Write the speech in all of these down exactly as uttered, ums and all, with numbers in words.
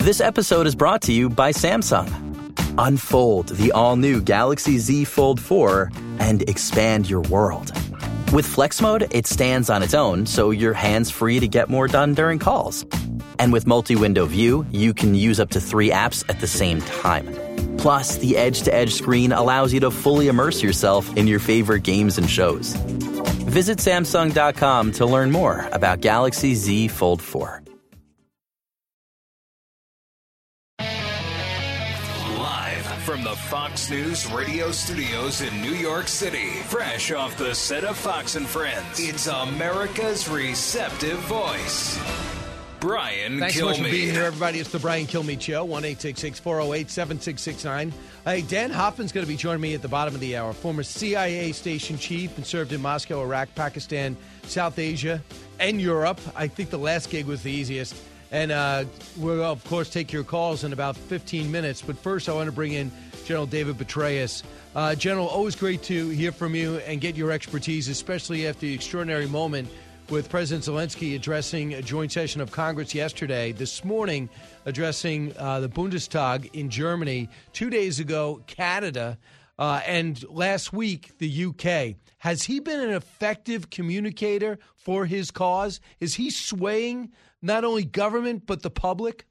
This episode is brought to you by Samsung. Unfold the all-new Galaxy Z Fold four and expand your world. With Flex Mode, it stands on its own, so you're hands-free to get more done during calls. And with multi-window view, you can use up to three apps at the same time. Plus, the edge-to-edge screen allows you to fully immerse yourself in your favorite games and shows. Visit Samsung dot com to learn more about Galaxy Z Fold four. From the Fox News radio studios in New York City, fresh off the set of Fox and Friends, it's America's receptive voice, Brian Thanks Kilmeade. so much for being here, everybody. It's the Brian Kilmeade Show, one eight six six, four oh eight, seven six six nine. Hey, Dan Hoffman's going to be joining me at the bottom of the hour. Former C I A station chief and served in Moscow, Iraq, Pakistan, South Asia, and Europe. I think the last gig was the easiest. And uh, we'll, of course, take your calls in about fifteen minutes. But first, I want to bring in General David Petraeus. Uh, General, always great to hear from you and get your expertise, especially after the extraordinary moment with President Zelensky addressing a joint session of Congress yesterday. This morning, addressing uh, the Bundestag in Germany. Two days ago, Canada. Uh, and last week, the U K. Has he been an effective communicator for his cause? Is he swaying not only government, but the public?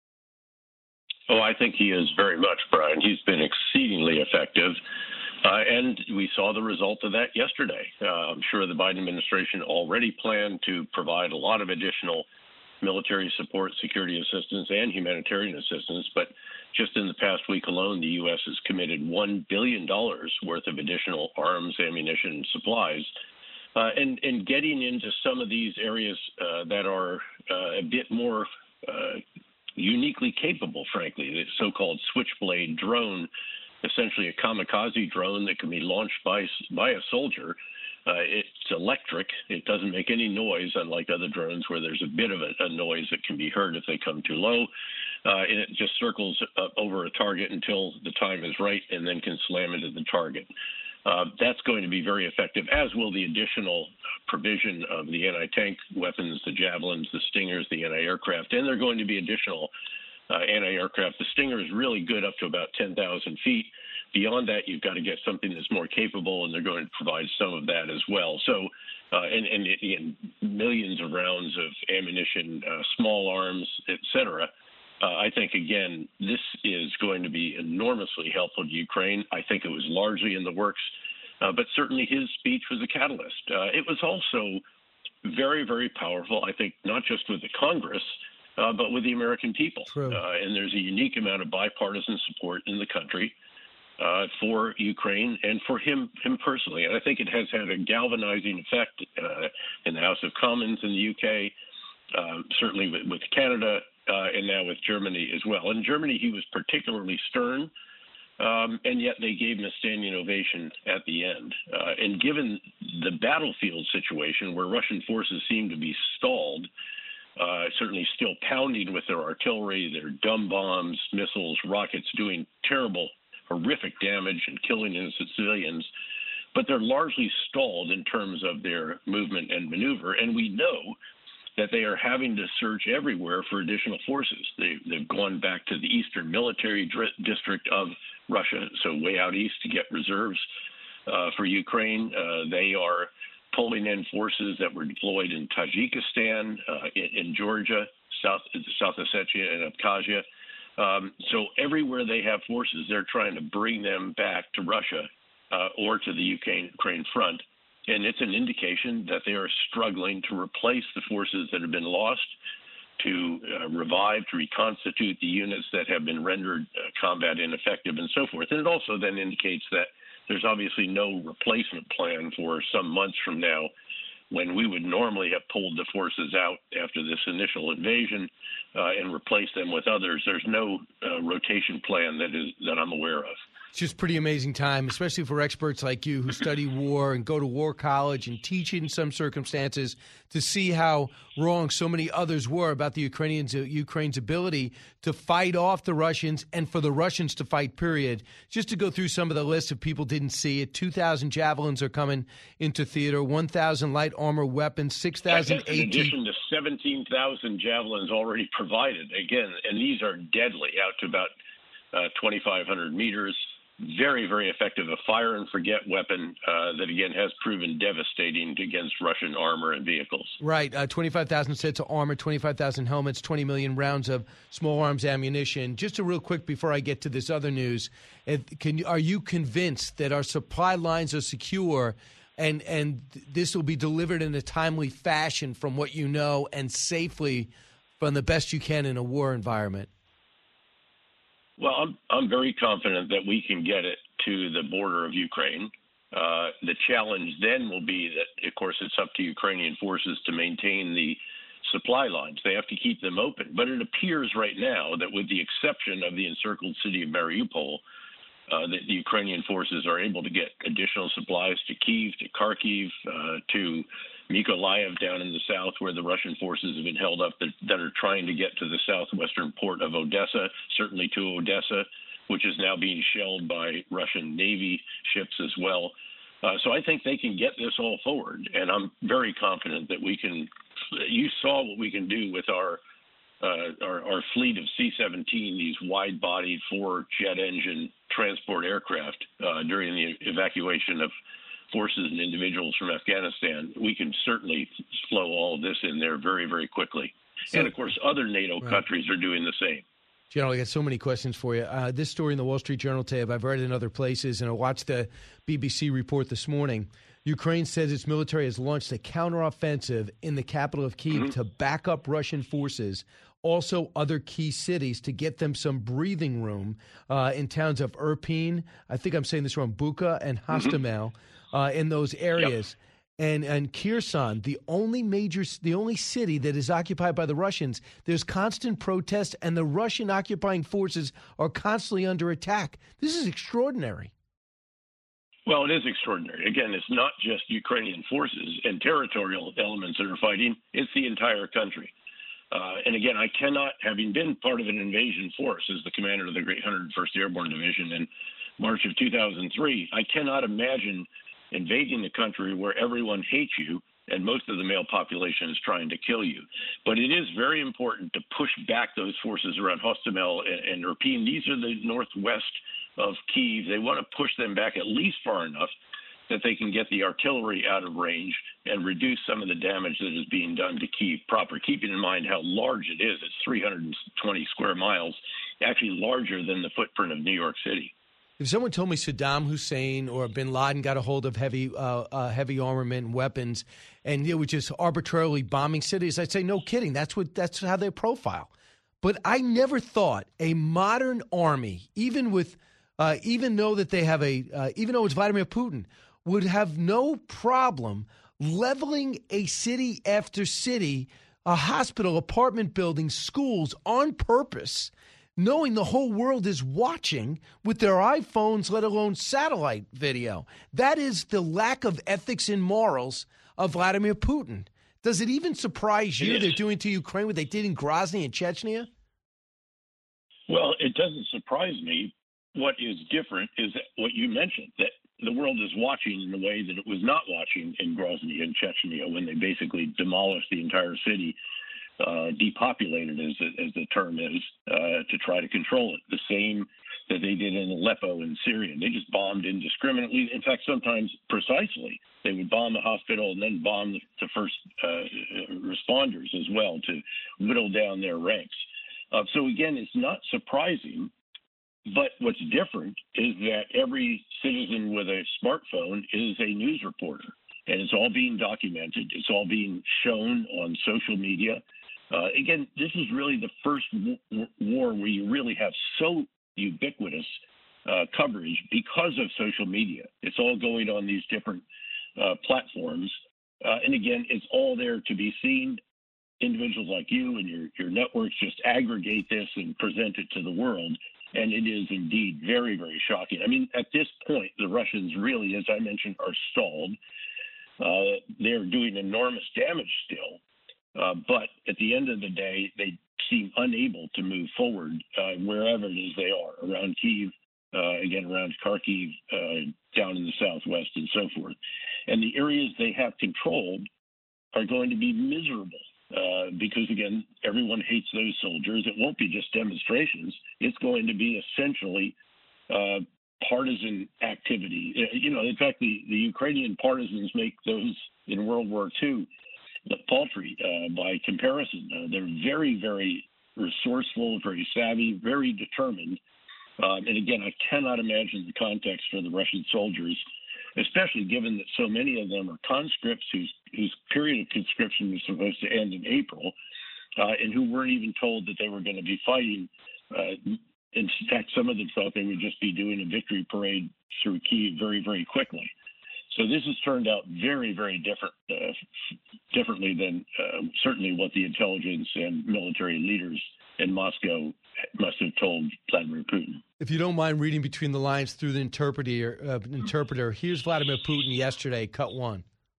Oh, I think he is very much, Brian. He's been exceedingly effective. Uh, and we saw the result of that yesterday. Uh, I'm sure the Biden administration already planned to provide a lot of additional military support, security assistance, and humanitarian assistance. But just in the past week alone, the U S has committed one billion dollars worth of additional arms, ammunition, and supplies. Uh, and, and getting into some of these areas uh, that are uh, a bit more uh, uniquely capable, frankly, the so-called Switchblade drone, essentially a kamikaze drone that can be launched by, by a soldier. Uh, it's electric. It doesn't make any noise, unlike other drones where there's a bit of a, a noise that can be heard if they come too low. Uh, and it just circles uh, over a target until the time is right and then can slam into the target. Uh, that's going to be very effective, as will the additional provision of the anti-tank weapons, the Javelins, the Stingers, the anti-aircraft, and there are going to be additional uh, anti-aircraft. The Stinger is really good up to about ten thousand feet. Beyond that, you've got to get something that's more capable, and they're going to provide some of that as well. So, uh, and, and, and millions of rounds of ammunition, uh, small arms, et cetera. Uh, I think, again, this is going to be enormously helpful to Ukraine. I think it was largely in the works, uh, but certainly his speech was a catalyst. Uh, it was also very, very powerful, I think, not just with the Congress, uh, but with the American people. True. Uh, and there's a unique amount of bipartisan support in the country uh, for Ukraine and for him, him personally. And I think it has had a galvanizing effect uh, in the House of Commons in the U K, uh, certainly with, with Canada, Uh, and now with Germany as well. In Germany, he was particularly stern, um, and yet they gave him a standing ovation at the end. Uh, and given the battlefield situation where Russian forces seem to be stalled, uh, certainly still pounding with their artillery, their dumb bombs, missiles, rockets, doing terrible, horrific damage and killing innocent civilians, but they're largely stalled in terms of their movement and maneuver. And we know that they are having to search everywhere for additional forces. They, they've gone back to the Eastern Military Dri- District of Russia, so way out east to get reserves uh, for Ukraine. Uh, they are pulling in forces that were deployed in Tajikistan, uh, in, in Georgia, South, South Ossetia, and Abkhazia. Um, so everywhere they have forces, they're trying to bring them back to Russia uh, or to the Ukraine, Ukraine front. And it's an indication that they are struggling to replace the forces that have been lost, to uh, revive, to reconstitute the units that have been rendered uh, combat ineffective and so forth. And it also then indicates that there's obviously no replacement plan for some months from now when we would normally have pulled the forces out after this initial invasion uh, and replaced them with others. There's no uh, rotation plan that is that I'm aware of. It's just pretty amazing time, especially for experts like you who study war and go to war college and teach it in some circumstances, to see how wrong so many others were about the Ukrainians, uh, Ukraine's ability to fight off the Russians and for the Russians to fight, period. Just to go through some of the lists if people didn't see it, two thousand javelins are coming into theater, one thousand light armor weapons, six thousand in addition to seventeen thousand javelins already provided. Again, and these are deadly, out to about uh, twenty-five hundred meters. Very, very effective. A fire-and-forget weapon uh, that, again, has proven devastating against Russian armor and vehicles. Right. Uh, twenty-five thousand sets of armor, twenty-five thousand helmets, twenty million rounds of small arms ammunition. Just a real quick before I get to this other news, if, can you, are you convinced that our supply lines are secure and, and this will be delivered in a timely fashion from what you know and safely from the best you can in a war environment? Well, I'm I'm very confident that we can get it to the border of Ukraine. Uh, the challenge then will be that, of course, it's up to Ukrainian forces to maintain the supply lines. They have to keep them open. But it appears right now that, with the exception of the encircled city of Mariupol, uh, that the Ukrainian forces are able to get additional supplies to Kyiv, to Kharkiv, uh, to Mykolaiv down in the south, where the Russian forces have been held up, that, that are trying to get to the southwestern port of Odessa, certainly to Odessa, which is now being shelled by Russian Navy ships as well. Uh, so I think they can get this all forward, and I'm very confident that we can. You saw what we can do with our uh, our, our fleet of C seventeen, these wide-bodied four-jet engine transport aircraft uh, during the evacuation of forces and individuals from Afghanistan. We can certainly flow all of this in there very, very quickly. So, and, of course, other NATO right. countries are doing the same. General, I got so many questions for you. Uh, this story in the Wall Street Journal tab, I've read it in other places, and I watched the B B C report this morning. Ukraine says its military has launched a counteroffensive in the capital of Kyiv mm-hmm. to back up Russian forces, also other key cities, to get them some breathing room uh, in towns of Irpin, I think I'm saying this wrong, Bucha, and Hostomel. Mm-hmm. Uh, in those areas, yep. and and Kherson, the only major, the only city that is occupied by the Russians. There's constant protest, and the Russian occupying forces are constantly under attack. This is extraordinary. Well, it is extraordinary. Again, it's not just Ukrainian forces and territorial elements that are fighting; it's the entire country. Uh, and again, I cannot, having been part of an invasion force as the commander of the Great one hundred first Airborne Division in March of two thousand three, I cannot imagine invading the country where everyone hates you and most of the male population is trying to kill you. But it is very important to push back those forces around Hostomel and, and Irpin. These are the northwest of Kyiv. They want to push them back at least far enough that they can get the artillery out of range and reduce some of the damage that is being done to Kyiv proper, keeping in mind how large it is. It's three hundred twenty square miles, actually larger than the footprint of New York City. If someone told me Saddam Hussein or bin Laden got a hold of heavy uh, uh, heavy armament and weapons, and it was just arbitrarily bombing cities, I'd say, no kidding. That's what that's how they profile. But I never thought a modern army, even with, uh, even though that they have a, uh, even though it's Vladimir Putin, would have no problem leveling a city after city, a hospital, apartment buildings, schools on purpose, knowing the whole world is watching with their iPhones, let alone satellite video. That is the lack of ethics and morals of Vladimir Putin. Does it even surprise you they're doing to Ukraine what they did in Grozny and Chechnya? Well, it doesn't surprise me. What is different is that what you mentioned, that the world is watching in a way that it was not watching in Grozny and Chechnya, when they basically demolished the entire city, Uh, depopulated, as, as the term is, uh, to try to control it. The same that they did in Aleppo in Syria. They just bombed indiscriminately. In fact, sometimes precisely. They would bomb the hospital and then bomb the, the first uh, responders as well to whittle down their ranks. Uh, so again, it's not surprising. But what's different is that every citizen with a smartphone is a news reporter. And it's all being documented. It's all being shown on social media. Uh, again, this is really the first w- war where you really have so ubiquitous uh, coverage because of social media. It's all going on these different uh, platforms. Uh, and again, it's all there to be seen. Individuals like you and your, your networks just aggregate this and present it to the world. And it is indeed very, very shocking. I mean, at this point, the Russians really, as I mentioned, are stalled. Uh, they're doing enormous damage still. Uh, but at the end of the day, they seem unable to move forward uh, wherever it is they are, around Kyiv, uh, again, around Kharkiv, uh, down in the southwest, and so forth. And the areas they have controlled are going to be miserable. Uh, because, again, everyone hates those soldiers. It won't be just demonstrations. It's going to be essentially uh, partisan activity. You know, in fact, the, the Ukrainian partisans make those in World War Two paltry uh, by comparison. Uh, they're very, very resourceful, very savvy, very determined. Um, and, again, I cannot imagine the context for the Russian soldiers, especially given that so many of them are conscripts whose, whose period of conscription was supposed to end in April, uh, and who weren't even told that they were going to be fighting. Uh, in fact, some of them thought they would just be doing a victory parade through Kyiv very, very quickly. So this has turned out very, very different, uh, differently than uh, certainly what the intelligence and military leaders in Moscow must have told Vladimir Putin. If you don't mind reading between the lines through the interpreter, uh, interpreter, here's Vladimir Putin yesterday, cut one.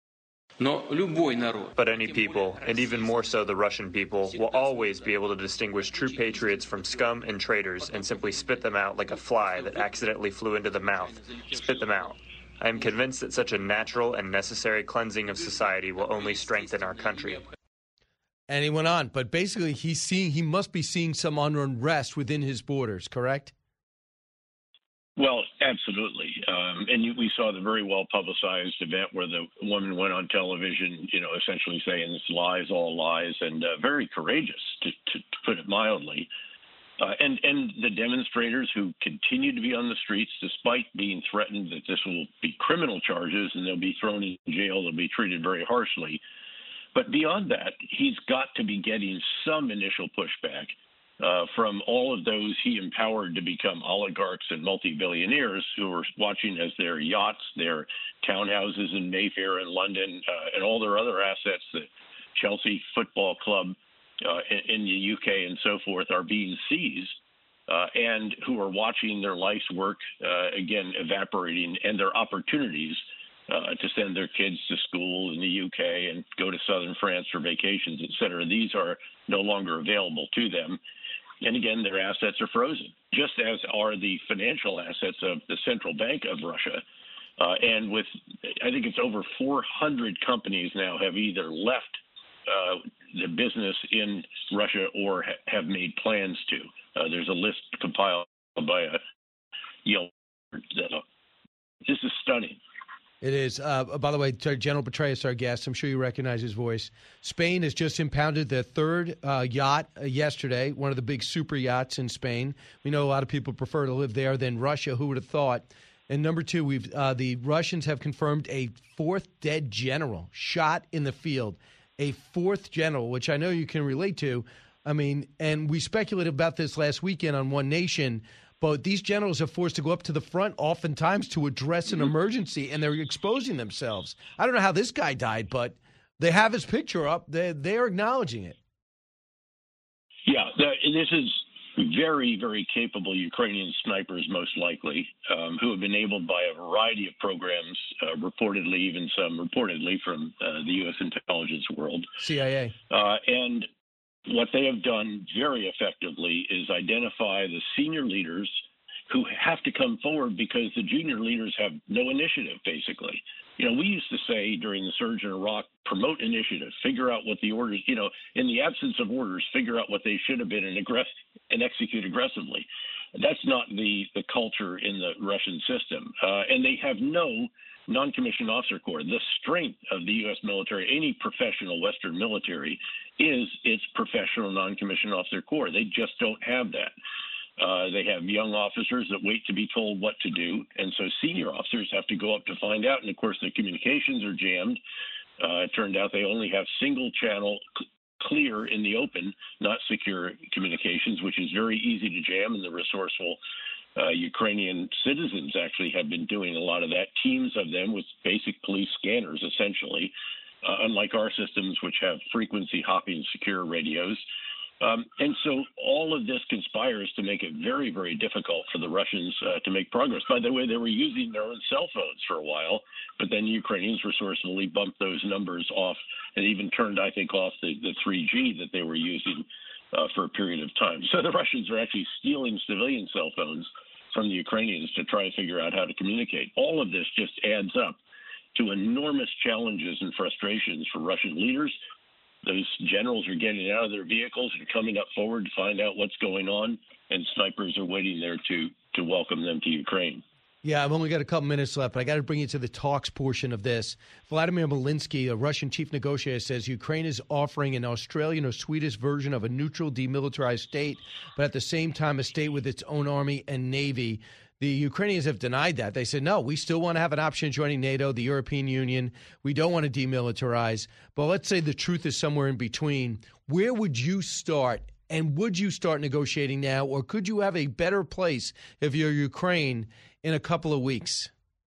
But any people, and even more so the Russian people, will always be able to distinguish true patriots from scum and traitors and simply spit them out like a fly that accidentally flew into the mouth. Spit them out. I am convinced that such a natural and necessary cleansing of society will only strengthen our country. And he went on, but basically he's seeing, he must be seeing some unrest within his borders, correct? Well, absolutely. Um, and you, we saw the very well-publicized event where the woman went on television, you know, essentially saying this lies, all lies, and uh, very courageous, to, to, to put it mildly. Uh, and, and the demonstrators who continue to be on the streets, despite being threatened that this will be criminal charges and they'll be thrown in jail, they'll be treated very harshly. But beyond that, he's got to be getting some initial pushback uh, from all of those he empowered to become oligarchs and multi-billionaires who are watching as their yachts, their townhouses in Mayfair and London, uh, and all their other assets, the Chelsea Football Club uh, in, in the U K and so forth, are being seized, uh, and who are watching their life's work, uh, again, evaporating, and their opportunities Uh, to send their kids to school in the U K and go to southern France for vacations, et cetera. These are no longer available to them. And again, their assets are frozen, just as are the financial assets of the central bank of Russia. Uh, and with, I think it's over four hundred companies now have either left uh, the business in Russia or ha- have made plans to. Uh, there's a list compiled by a, you know, this is stunning. It is. Uh, by the way, General Petraeus, our guest, I'm sure you recognize his voice. Spain has just impounded their third uh, yacht uh, yesterday, one of the big super yachts in Spain. We know a lot of people prefer to live there than Russia. Who would have thought? And number two, we've uh, the Russians have confirmed a fourth dead general shot in the field. A fourth general, which I know you can relate to. I mean, and we speculated about this last weekend on One Nation. But these generals are forced to go up to the front oftentimes to address an emergency, and they're exposing themselves. I don't know how this guy died, but they have his picture up. They they are acknowledging it. Yeah, the, this is very, very capable Ukrainian snipers, most likely, um, who have been enabled by a variety of programs, uh, reportedly, even some reportedly from uh, the U S intelligence world. C I A. Uh, and what they have done very effectively is identify the senior leaders who have to come forward because the junior leaders have no initiative, basically. You know, we used to say during the surge in Iraq, promote initiative, figure out what the orders, you know, in the absence of orders, figure out what they should have been and, aggress- and execute aggressively. That's not the, the culture in the Russian system. Uh, and they have no non-commissioned officer corps. The strength of the U S military, any professional Western military, is its professional non-commissioned officer corps. They just don't have that. Uh, they have young officers that wait to be told what to do, and so senior officers have to go up to find out. And, of course, their communications are jammed. Uh, it turned out they only have single-channel c- clear in the open, not secure communications, which is very easy to jam, and the resourceful Uh, Ukrainian citizens actually have been doing a lot of that, teams of them with basic police scanners, essentially, uh, unlike our systems, which have frequency hopping secure radios. Um, and so all of this conspires to make it very, very difficult for the Russians uh, to make progress. By the way, they were using their own cell phones for a while, but then Ukrainians resourcefully bumped those numbers off and even turned, I think, off the, the three G that they were using uh, for a period of time. So the Russians are actually stealing civilian cell phones from the Ukrainians to try to figure out how to communicate. All of this just adds up to enormous challenges and frustrations for Russian leaders. Those generals are getting out of their vehicles and coming up forward to find out what's going on, and snipers are waiting there to to welcome them to Ukraine. Yeah, I've only got a couple minutes left, but I got to bring you to the talks portion of this. Vladimir Malinsky, a Russian chief negotiator, says Ukraine is offering an Australian or Swedish version of a neutral demilitarized state, but at the same time a state with its own army and navy. The Ukrainians have denied that. They said, no, we still want to have an option joining NATO, the European Union. We don't want to demilitarize. But let's say the truth is somewhere in between. Where would you start? And would you start negotiating now? Or could you have a better place if you're Ukraine in a couple of weeks?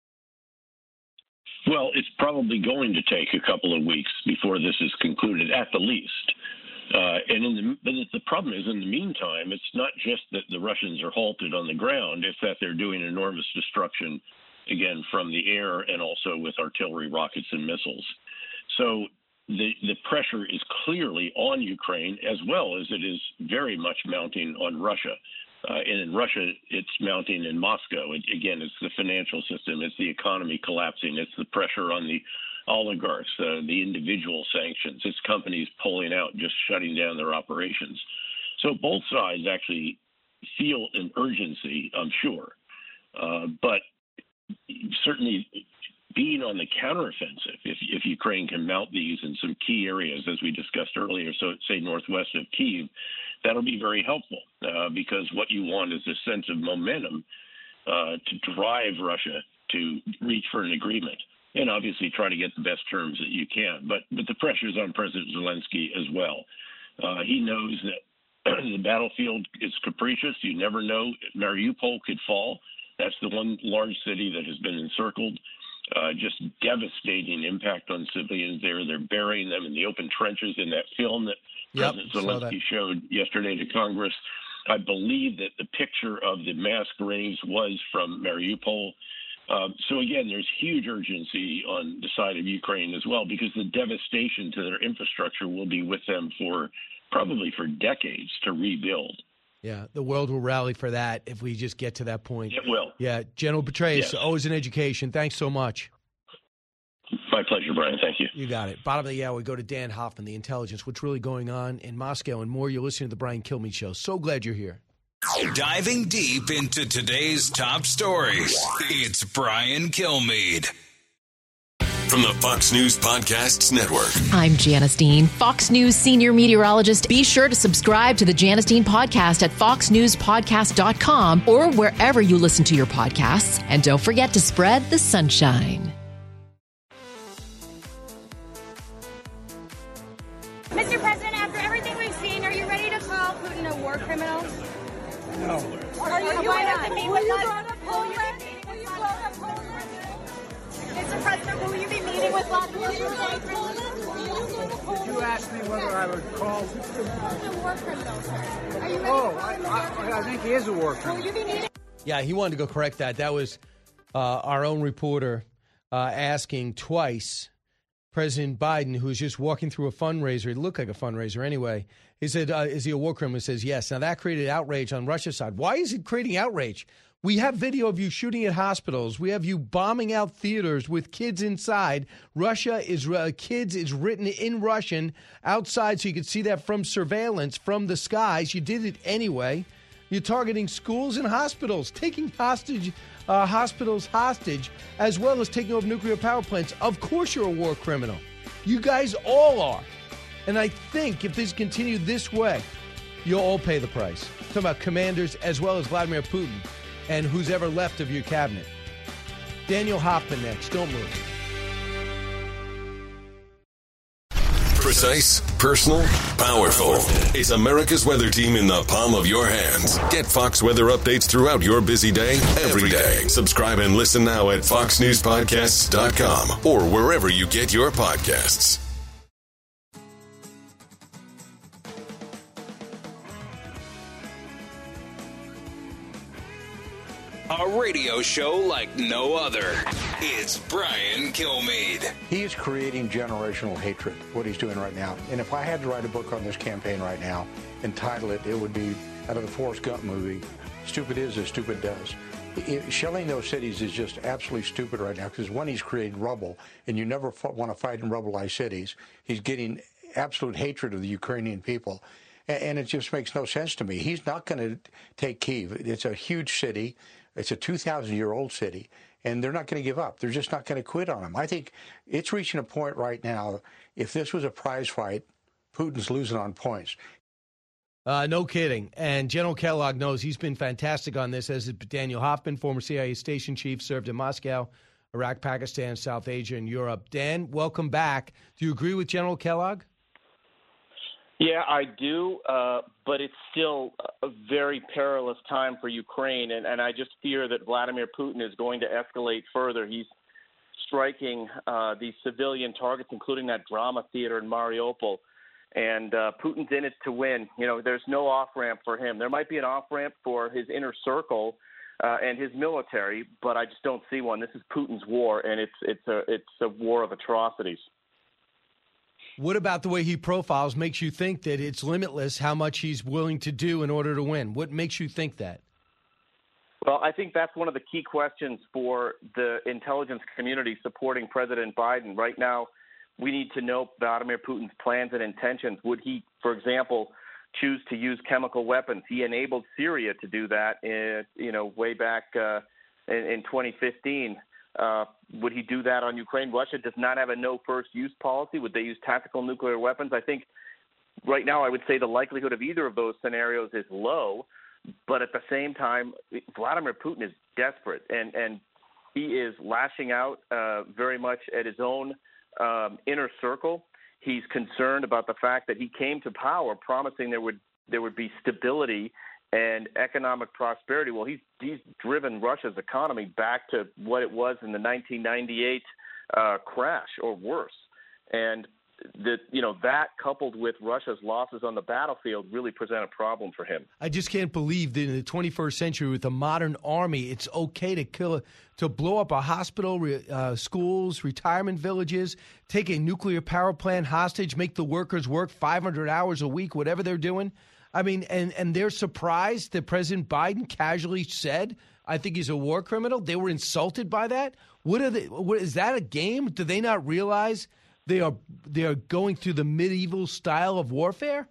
Well, it's probably going to take a couple of weeks before this is concluded, at the least. Uh, and in the, but the problem is, in the meantime, it's not just that the Russians are halted on the ground, it's that they're doing enormous destruction, again, from the air and also with artillery, rockets, and missiles. So the, the pressure is clearly on Ukraine, as well as it is very much mounting on Russia. Uh, and in Russia, it's mounting in Moscow. It, again, it's the financial system, it's the economy collapsing, it's the pressure on the oligarchs, uh, the individual sanctions, it's companies pulling out, just shutting down their operations. So both sides actually feel an urgency, I'm sure. Uh, but certainly being on the counteroffensive, if, if Ukraine can mount these in some key areas, as we discussed earlier, so say northwest of Kyiv, that'll be very helpful uh, because what you want is a sense of momentum uh, to drive Russia to reach for an agreement. And obviously try to get the best terms that you can. But but the pressure is on President Zelensky as well. Uh, he knows that the battlefield is capricious. You never know. Mariupol could fall. That's the one large city that has been encircled. Uh, just devastating impact on civilians there. They're burying them in the open trenches in that film that yep, President Zelensky showed yesterday to Congress. I believe that the picture of the mass graves was from Mariupol. Um, so, again, there's huge urgency on the side of Ukraine as well, because the devastation to their infrastructure will be with them for probably for decades to rebuild. Yeah, the world will rally for that if we just get to that point. It will. Yeah, General Petraeus, yes. always an education. Thanks so much. My pleasure, Brian. Thank you. You got it. Bottom of the hour, we go to Dan Hoffman, the intelligence, what's really going on in Moscow and more. You're listening to the Brian Kilmeade Show. So glad you're here. Diving deep into today's top stories, it's Brian Kilmeade. From the Fox News Podcasts Network. I'm Janice Dean, Fox News senior meteorologist. Be sure to subscribe to the Janice Dean podcast at fox news podcast dot com or wherever you listen to your podcasts. And don't forget to spread the sunshine. Mister President, after everything we've seen, are you ready to call Putin a war criminal? No. Are you, are you Why ready to not? meet Will with you us? go to Poland? Will you go to Poland? Mister President, will you be meeting with Vladimir Will you go to Putin? Poland? Will you go to Poland? Did you ask me whether I would call? Putin a war criminal, sir. Are you ready Oh, to call I, him a war I, criminal? I think he is a war Will criminal. you be meeting? Yeah, he wanted to go correct that. That was uh, our own reporter uh, asking twice President Biden, who's just walking through a fundraiser. It looked like a fundraiser anyway. He said, uh, is he a war criminal? He says, yes. Now, that created outrage on Russia's side. Why is it creating outrage? We have video of you shooting at hospitals. We have you bombing out theaters with kids inside. Russia is uh, kids is written in Russian outside, so you can see that from surveillance from the skies. You did it anyway. You're targeting schools and hospitals, taking hostage uh, hospitals hostage, as well as taking over nuclear power plants. Of course you're a war criminal. You guys all are. And I think if this continued this way, you'll all pay the price. I'm talking about commanders as well as Vladimir Putin and who's ever left of your cabinet. Daniel Hoffman next. Don't move. Precise, personal, powerful. It's America's weather team in the palm of your hands. Get Fox weather updates throughout your busy day, every day. Subscribe and listen now at fox news podcasts dot com or wherever you get your podcasts. A radio show like no other. It's Brian Kilmeade. He is creating generational hatred, what he's doing right now. And if I had to write a book on this campaign right now and title it, it would be out of the Forrest Gump movie, Stupid Is as Stupid Does. It, shelling those cities is just absolutely stupid right now because one, he's created rubble, and you never f- want to fight in rubble-ized cities. He's getting absolute hatred of the Ukrainian people. And, and it just makes no sense to me. He's not going to take Kyiv. It's a huge city. It's a two thousand year old city, and they're not going to give up. They're just not going to quit on him. I think it's reaching a point right now, if this was a prize fight, Putin's losing on points. Uh, no kidding. And General Kellogg knows he's been fantastic on this, as is Daniel Hoffman, former C I A station chief, served in Moscow, Iraq, Pakistan, South Asia, and Europe. Dan, welcome back. Do you agree with General Kellogg? Yeah, I do, uh, but it's still a very perilous time for Ukraine, and, and I just fear that Vladimir Putin is going to escalate further. He's striking uh, these civilian targets, including that drama theater in Mariupol, and uh, Putin's in it to win. You know, there's no off-ramp for him. There might be an off-ramp for his inner circle uh, and his military, but I just don't see one. This is Putin's war, and it's it's a it's a war of atrocities. What about the way he profiles makes you think that it's limitless how much he's willing to do in order to win? What makes you think that? Well, I think that's one of the key questions for the intelligence community supporting President Biden. Right now, we need to know Vladimir Putin's plans and intentions. Would he, for example, choose to use chemical weapons? He enabled Syria to do that, in, you know, way back uh, in, in twenty fifteen. Uh, would he do that on Ukraine? Russia does not have a no first use policy. Would they use tactical nuclear weapons? I think right now I would say the likelihood of either of those scenarios is low, but at the same time, Vladimir Putin is desperate, and, and he is lashing out uh, very much at his own um, inner circle. He's concerned about the fact that he came to power promising there would there would be stability and economic prosperity. Well, he's he's driven Russia's economy back to what it was in the nineteen ninety-eight uh, crash or worse. And the, you know, that coupled with Russia's losses on the battlefield really present a problem for him. I just can't believe that in the twenty-first century with a modern army, it's okay to kill, to blow up a hospital, uh, schools, retirement villages, take a nuclear power plant hostage, make the workers work five hundred hours a week, whatever they're doing. I mean, and, and they're surprised that President Biden casually said, I think he's a war criminal. They were insulted by that. What are they? What, is that a game? Do they not realize they are they are going through the medieval style of warfare?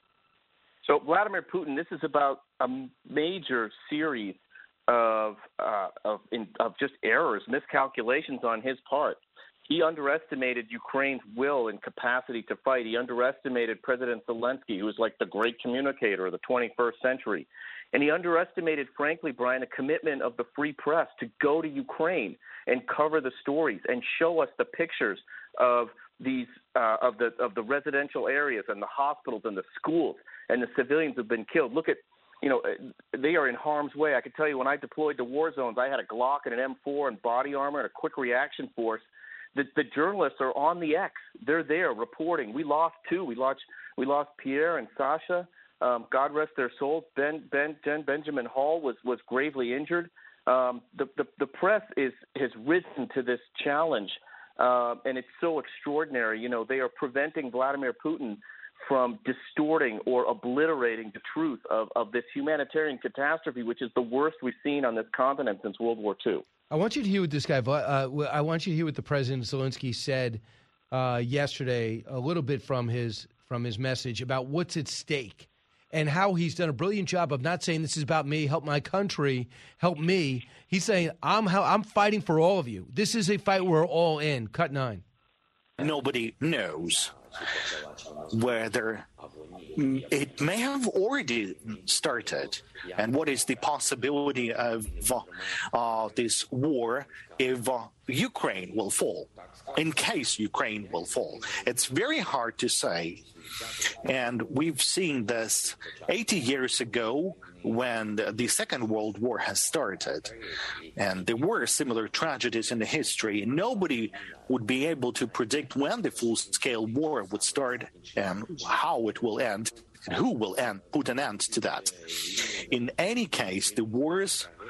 So Vladimir Putin, this is about a major series of uh, of, in, of just errors, miscalculations on his part. He underestimated Ukraine's will and capacity to fight. He underestimated President Zelensky, who was like the great communicator of the twenty-first century. And he underestimated, frankly, Brian, the commitment of the free press to go to Ukraine and cover the stories and show us the pictures of these uh, of the of the residential areas and the hospitals and the schools and the civilians who've been killed. Look at, you know, they are in harm's way. I can tell you when I deployed to war zones, I had a Glock and an M four and body armor and a quick reaction force. The, the journalists are on the X. They're there reporting. We lost two. We lost we lost Pierre and Sasha. Um, God rest their souls. Ben Ben Jen Benjamin Hall was was gravely injured. Um, the, the the press is has risen to this challenge, uh, and it's so extraordinary. You know, they are preventing Vladimir Putin from distorting or obliterating the truth of, of this humanitarian catastrophe, which is the worst we've seen on this continent since World War Two. I want you to hear what this guy, uh, I want you to hear what the President Zelensky said uh, yesterday, a little bit from his from his message about what's at stake and how he's done a brilliant job of not saying this is about me, help my country, help me. He's saying, I'm I'm fighting for all of you. This is a fight we're all in. Cut nine. Nobody knows whether it may have already started and what is the possibility of uh, this war if uh, Ukraine will fall, in case Ukraine will fall. It's very hard to say. And we've seen this eighty years ago when the Second World War has started. And there were similar tragedies in the history. Nobody would be able to predict when the full-scale war would start and how it will end and who will end, put an end to that. In any case, the wars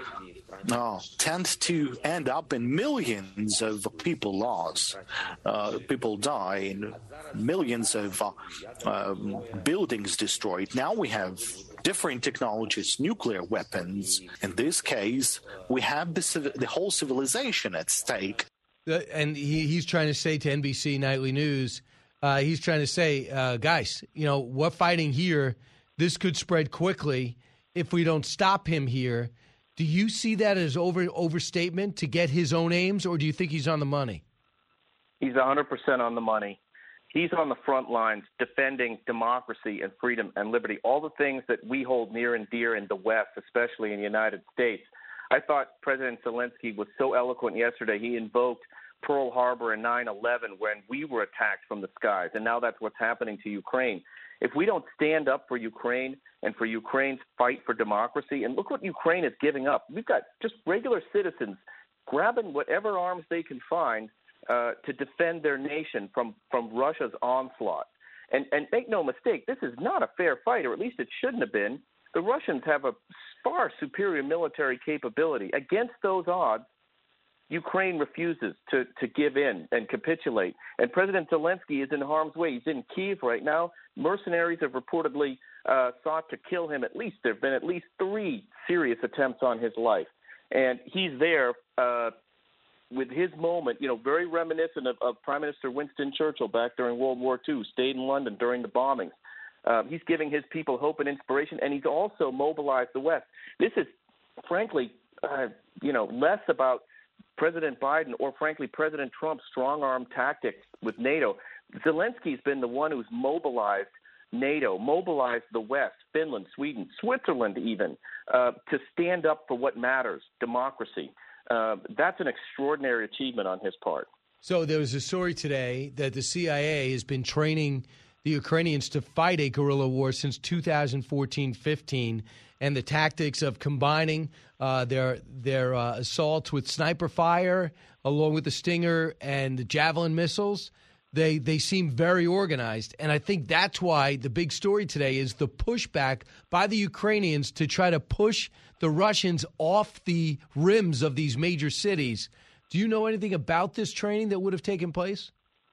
uh, tend to end up in millions of people lost, uh, people die, and millions of uh, um, buildings destroyed. Now we have different technologies, nuclear weapons. In this case, we have the, the whole civilization at stake. Uh, and he, he's trying to say to N B C Nightly News, uh, he's trying to say, uh, guys, you know, we're fighting here. This could spread quickly if we don't stop him here. Do you see that as over overstatement to get his own aims, or do you think he's on the money? He's one hundred percent on the money. He's on the front lines defending democracy and freedom and liberty, all the things that we hold near and dear in the West, especially in the United States. I thought President Zelensky was so eloquent yesterday. He invoked Pearl Harbor and nine eleven when we were attacked from the skies, and now that's what's happening to Ukraine. If we don't stand up for Ukraine and for Ukraine's fight for democracy, and look what Ukraine is giving up. We've got just regular citizens grabbing whatever arms they can find uh, to defend their nation from, from Russia's onslaught. And, and make no mistake, this is not a fair fight, or at least it shouldn't have been. The Russians have a far superior military capability. Against those odds, Ukraine refuses to, to give in and capitulate. And President Zelensky is in harm's way. He's in Kyiv right now. Mercenaries have reportedly uh, sought to kill him. At least there have been at least three serious attempts on his life. And he's there uh, with his moment, you know, very reminiscent of, of Prime Minister Winston Churchill back during World War Two, stayed in London during the bombings. Uh, he's giving his people hope and inspiration, and he's also mobilized the West. This is, frankly, uh, you know, less about President Biden or, frankly, President Trump's strong-arm tactics with NATO. Zelensky's been the one who's mobilized NATO, mobilized the West, Finland, Sweden, Switzerland even, uh, to stand up for what matters, democracy. Uh, that's an extraordinary achievement on his part. So there was a story today that the C I A has been training the Ukrainians to fight a guerrilla war since two thousand fourteen fifteen, and the tactics of combining uh, their their uh, assaults with sniper fire, along with the Stinger and the Javelin missiles, they they seem very organized. And I think that's why the big story today is the pushback by the Ukrainians to try to push the Russians off the rims of these major cities. Do you know anything about this training that would have taken place?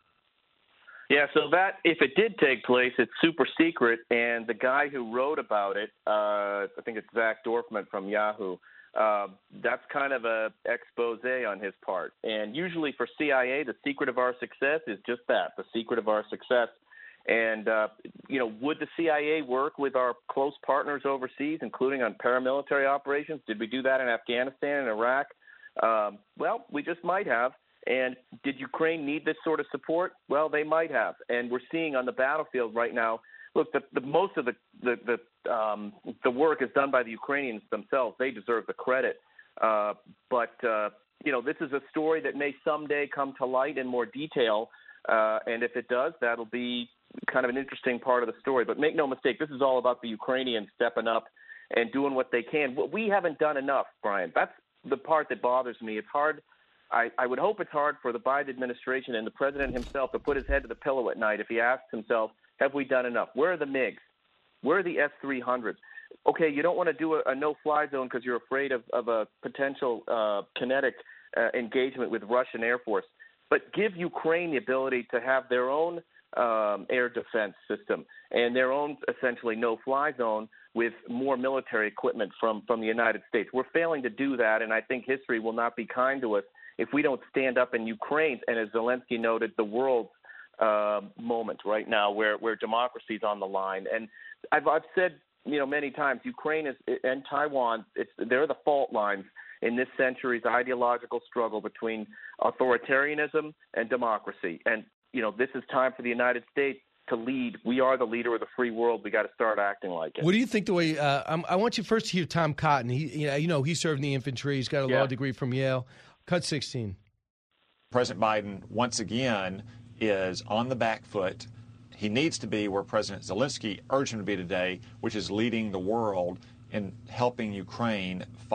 Yeah, so that, if it did take place, it's super secret, and the guy who wrote about it, uh, I think it's Zach Dorfman from Yahoo, uh, that's kind of a expose on his part. And usually for C I A, the secret of our success is just that, the secret of our success. And, uh, you know, would the C I A work with our close partners overseas, including on paramilitary operations? Did we do that in Afghanistan and Iraq? Um, well, we just might have. And did Ukraine need this sort of support? Well, they might have. And we're seeing on the battlefield right now, look, the, the most of the the the, um, the work is done by the Ukrainians themselves. They deserve the credit. Uh, but, uh, you know, this is a story that may someday come to light in more detail. Uh, and if it does, that'll be kind of an interesting part of the story. But make no mistake, this is all about the Ukrainians stepping up and doing what they can. We haven't done enough, Brian. That's the part that bothers me. It's hard. I, I would hope it's hard for the Biden administration and the president himself to put his head to the pillow at night if he asks himself, have we done enough? Where are the MiGs? Where are the S three hundreds? Okay, you don't want to do a, a no-fly zone because you're afraid of, of a potential uh, kinetic uh, engagement with Russian Air Force. But give Ukraine the ability to have their own um, air defense system and their own essentially no-fly zone with more military equipment from, from the United States. We're failing to do that, and I think history will not be kind to us if we don't stand up in Ukraine, and as Zelensky noted, the world's uh, moment right now where, where democracy is on the line. And I've, I've said, you know, many times, Ukraine is, and Taiwan, it's, they're the fault lines in this century's ideological struggle between authoritarianism and democracy. And, you know, this is time for the United States to lead. We are the leader of the free world. We got to start acting like it. What do you think the way uh, – I want you first to hear Tom Cotton. He, you know, he served in the infantry. He's got a yeah. law degree from Yale. Cut sixteen. President Biden, once again, is on the back foot. He needs to be where President Zelensky urged him to be today, which is leading the world in helping Ukraine fight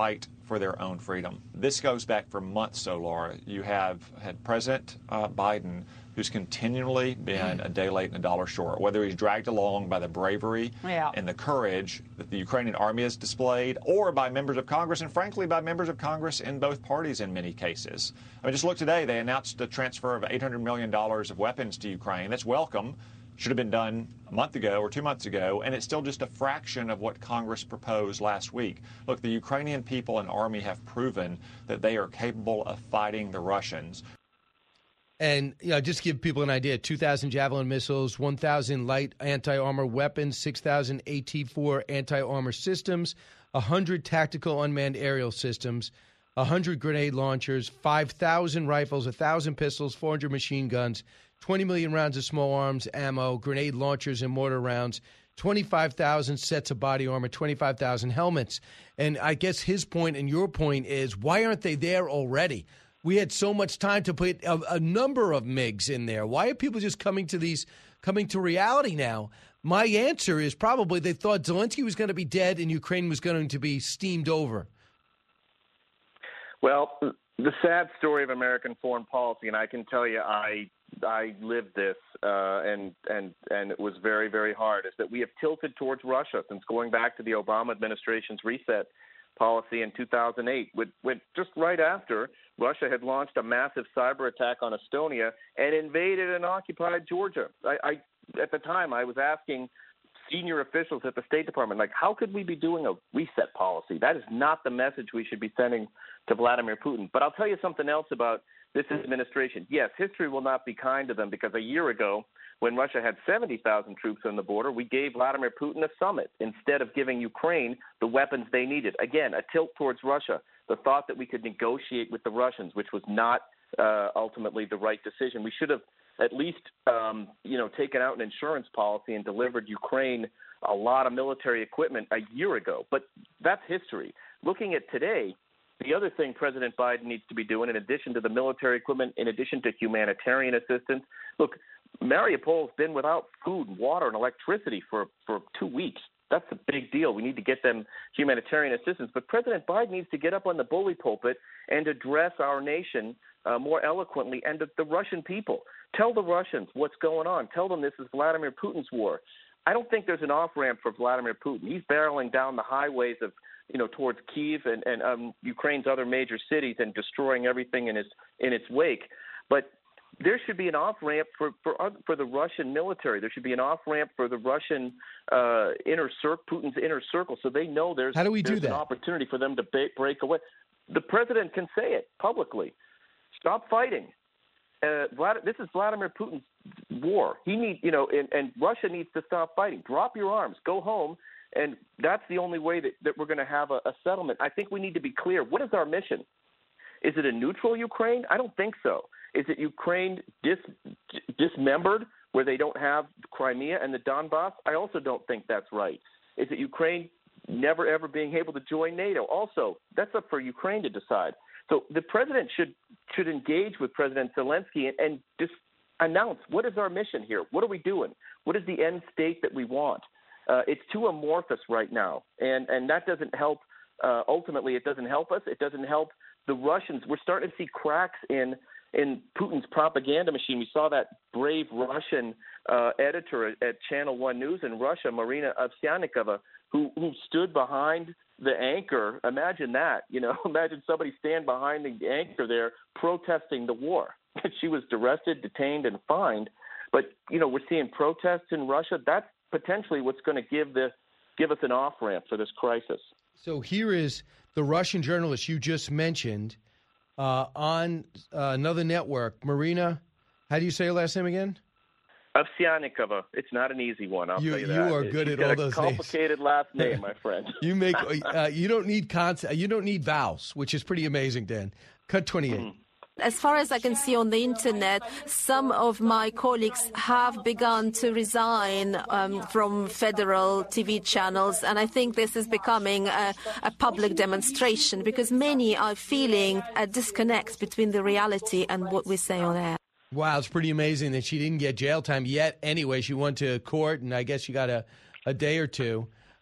for their own freedom. This goes back for months, so Laura. You have had President uh, Biden, who's continually been a day late and a dollar short, whether he's dragged along by the bravery yeah. and the courage that the Ukrainian army has displayed, or by members of Congress, and frankly by members of Congress in both parties in many cases. I mean, just look today, they announced a transfer of eight hundred million dollars of weapons to Ukraine. That's welcome. Should have been done a month ago or two months ago, and it's still just a fraction of what Congress proposed last week. Look, the Ukrainian people and army have proven that they are capable of fighting the Russians. And you know, just to give people an idea, two thousand Javelin missiles, one thousand light anti-armor weapons, six thousand A T four anti-armor systems, one hundred tactical unmanned aerial systems, one hundred grenade launchers, five thousand rifles, one thousand pistols, four hundred machine guns, twenty million rounds of small arms ammo, grenade launchers and mortar rounds, twenty-five thousand sets of body armor, twenty-five thousand helmets. And I guess his point and your point is, why aren't they there already? We had so much time to put a, a number of MiGs in there. Why are people just coming to these, coming to reality now? My answer is probably they thought Zelensky was going to be dead and Ukraine was going to be steamed over. Well, the sad story of American foreign policy, and I can tell you, I I lived this, uh, and and and it was very, very hard, is that we have tilted towards Russia since going back to the Obama administration's reset policy in two thousand eight, with, with just right after Russia had launched a massive cyber attack on Estonia and invaded and occupied Georgia. I, I at the time, I was asking senior officials at the State Department, like, how could we be doing a reset policy? That is not the message we should be sending to Vladimir Putin. But I'll tell you something else about this administration. Yes, history will not be kind to them, because a year ago, when Russia had seventy thousand troops on the border, we gave Vladimir Putin a summit instead of giving Ukraine the weapons they needed. Again, a tilt towards Russia, the thought that we could negotiate with the Russians, which was not uh, ultimately the right decision. We should have at least, um, you know, taken out an insurance policy and delivered Ukraine a lot of military equipment a year ago. But that's history. Looking at today, the other thing President Biden needs to be doing, in addition to the military equipment, in addition to humanitarian assistance, look, Mariupol's been without food, water, and electricity for, for two weeks. That's a big deal. We need to get them humanitarian assistance. But President Biden needs to get up on the bully pulpit and address our nation uh, more eloquently, and the, the Russian people. Tell the Russians what's going on. Tell them this is Vladimir Putin's war. I don't think there's an off-ramp for Vladimir Putin. He's barreling down the highways of, you know, towards Kyiv and, and um, Ukraine's other major cities and destroying everything in its in its wake. But there should be an off-ramp for, for, for the Russian military. There should be an off-ramp for the Russian uh, inner cir- Putin's inner circle, so they know there's, How do we do there's that? an opportunity for them to ba- break away. The president can say it publicly. Stop fighting. Uh, Vlad- this is Vladimir Putin's war. He needs, you know, and, and Russia needs to stop fighting. Drop your arms. Go home. And that's the only way that, that we're going to have a, a settlement. I think we need to be clear. What is our mission? Is it a neutral Ukraine? I don't think so. Is it Ukraine dis, dismembered, where they don't have Crimea and the Donbass? I also don't think that's right. Is it Ukraine never, ever being able to join NATO? Also, that's up for Ukraine to decide. So the president should should engage with President Zelensky and, and just announce, what is our mission here? What are we doing? What is the end state that we want? Uh, it's too amorphous right now, and, and that doesn't help. Uh, ultimately, it doesn't help us. It doesn't help the Russians. We're starting to see cracks in in Putin's propaganda machine. We saw that brave Russian uh, editor at, at Channel One News in Russia, Marina Ovsyannikova, who, who stood behind the anchor. Imagine that. You know, imagine somebody stand behind the anchor there protesting the war. She was arrested, detained, and fined. But, you know, we're seeing protests in Russia. That's potentially what's going to give this give us an off-ramp for this crisis. So here is the Russian journalist you just mentioned uh, on uh, another network, Marina. How do you say your last name again? Ovsyannikova. It's not an easy one, I'll you, tell you that. You are good She's at all got those a complicated names. last name, my friend. You make uh, you don't need cons- you don't need vowels, which is pretty amazing, Dan. Cut twenty-eight. Mm-hmm. As far as I can see on the internet, some of my colleagues have begun to resign um, from federal T V channels, and I think this is becoming a, a public demonstration because many are feeling a disconnect between the reality and what we say on air. Wow, it's pretty amazing that she didn't get jail time yet. Anyway, she went to court, and I guess she got a, a day or two.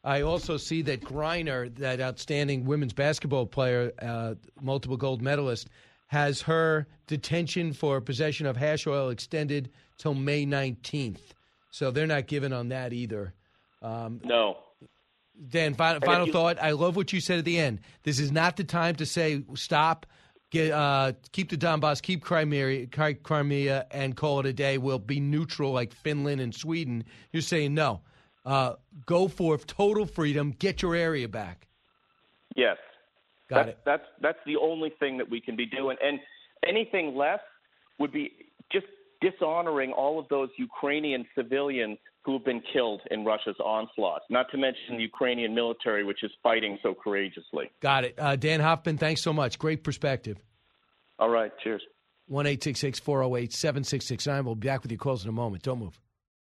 I also see that Griner, that outstanding women's basketball player, uh, multiple gold medalist, has her detention for possession of hash oil extended till May nineteenth. So they're not giving on that either. Um, no. Dan, final, final you, thought. I love what you said at the end. This is not the time to say stop, get, uh, keep the Donbass, keep Crimea, Crimea, and call it a day. We'll be neutral like Finland and Sweden. You're saying no. Uh, go for total freedom. Get your area back. Yes. Got that's, it. That's that's the only thing that we can be doing, and anything less would be just dishonoring all of those Ukrainian civilians who have been killed in Russia's onslaught. Not to mention the Ukrainian military, which is fighting so courageously. Got it. Uh, Dan Hoffman, thanks so much. Great perspective. All right. Cheers. one eight six six, four oh eight, seven six six nine. We'll be back with your calls in a moment. Don't move.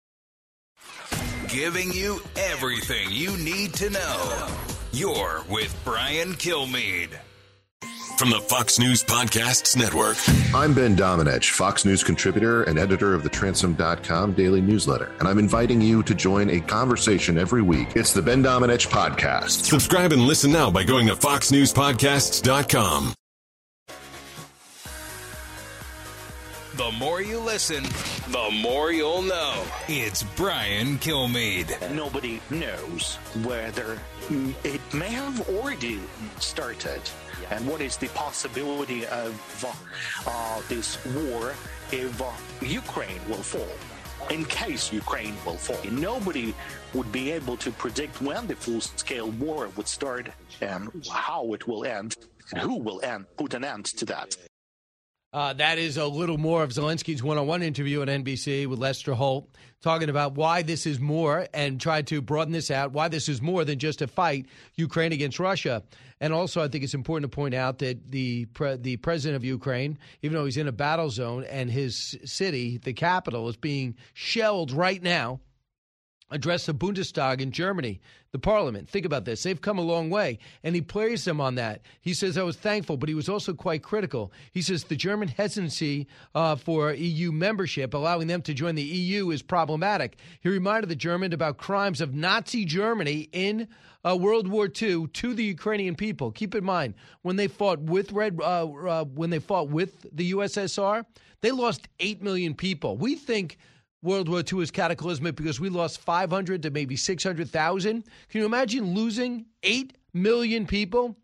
Giving you everything you need to know. You're with Brian Kilmeade. From the Fox News Podcasts Network. I'm Ben Domenech, Fox News contributor and editor of the Transom dot com daily newsletter, and I'm inviting you to join a conversation every week. It's the Ben Domenech Podcast. Subscribe and listen now by going to fox news podcasts dot com. The more you listen, the more you'll know. It's Brian Kilmeade. Nobody knows whether it may have already started and what is the possibility of uh, this war if uh, Ukraine will fall. In case Ukraine will fall, nobody would be able to predict when the full-scale war would start and how it will end and who will end, put an end to that. Uh, that is a little more of Zelensky's one-on-one interview on N B C with Lester Holt, talking about why this is more and tried to broaden this out, why this is more than just a fight, Ukraine against Russia. And also, I think it's important to point out that the pre- the president of Ukraine, even though he's in a battle zone and his city, the capital, is being shelled right now, addressed the Bundestag in Germany, the parliament. Think about this. They've come a long way. And he praised them on that. He says, I was thankful, but he was also quite critical. He says the German hesitancy uh, for E U membership, allowing them to join the E U, is problematic. He reminded the German about crimes of Nazi Germany in uh, World War Two to the Ukrainian people. Keep in mind, when they fought with Red, uh, uh, when they fought with the U S S R, they lost eight million people. We think World War Two is cataclysmic because we lost five hundred to maybe six hundred thousand. Can you imagine losing eight million people?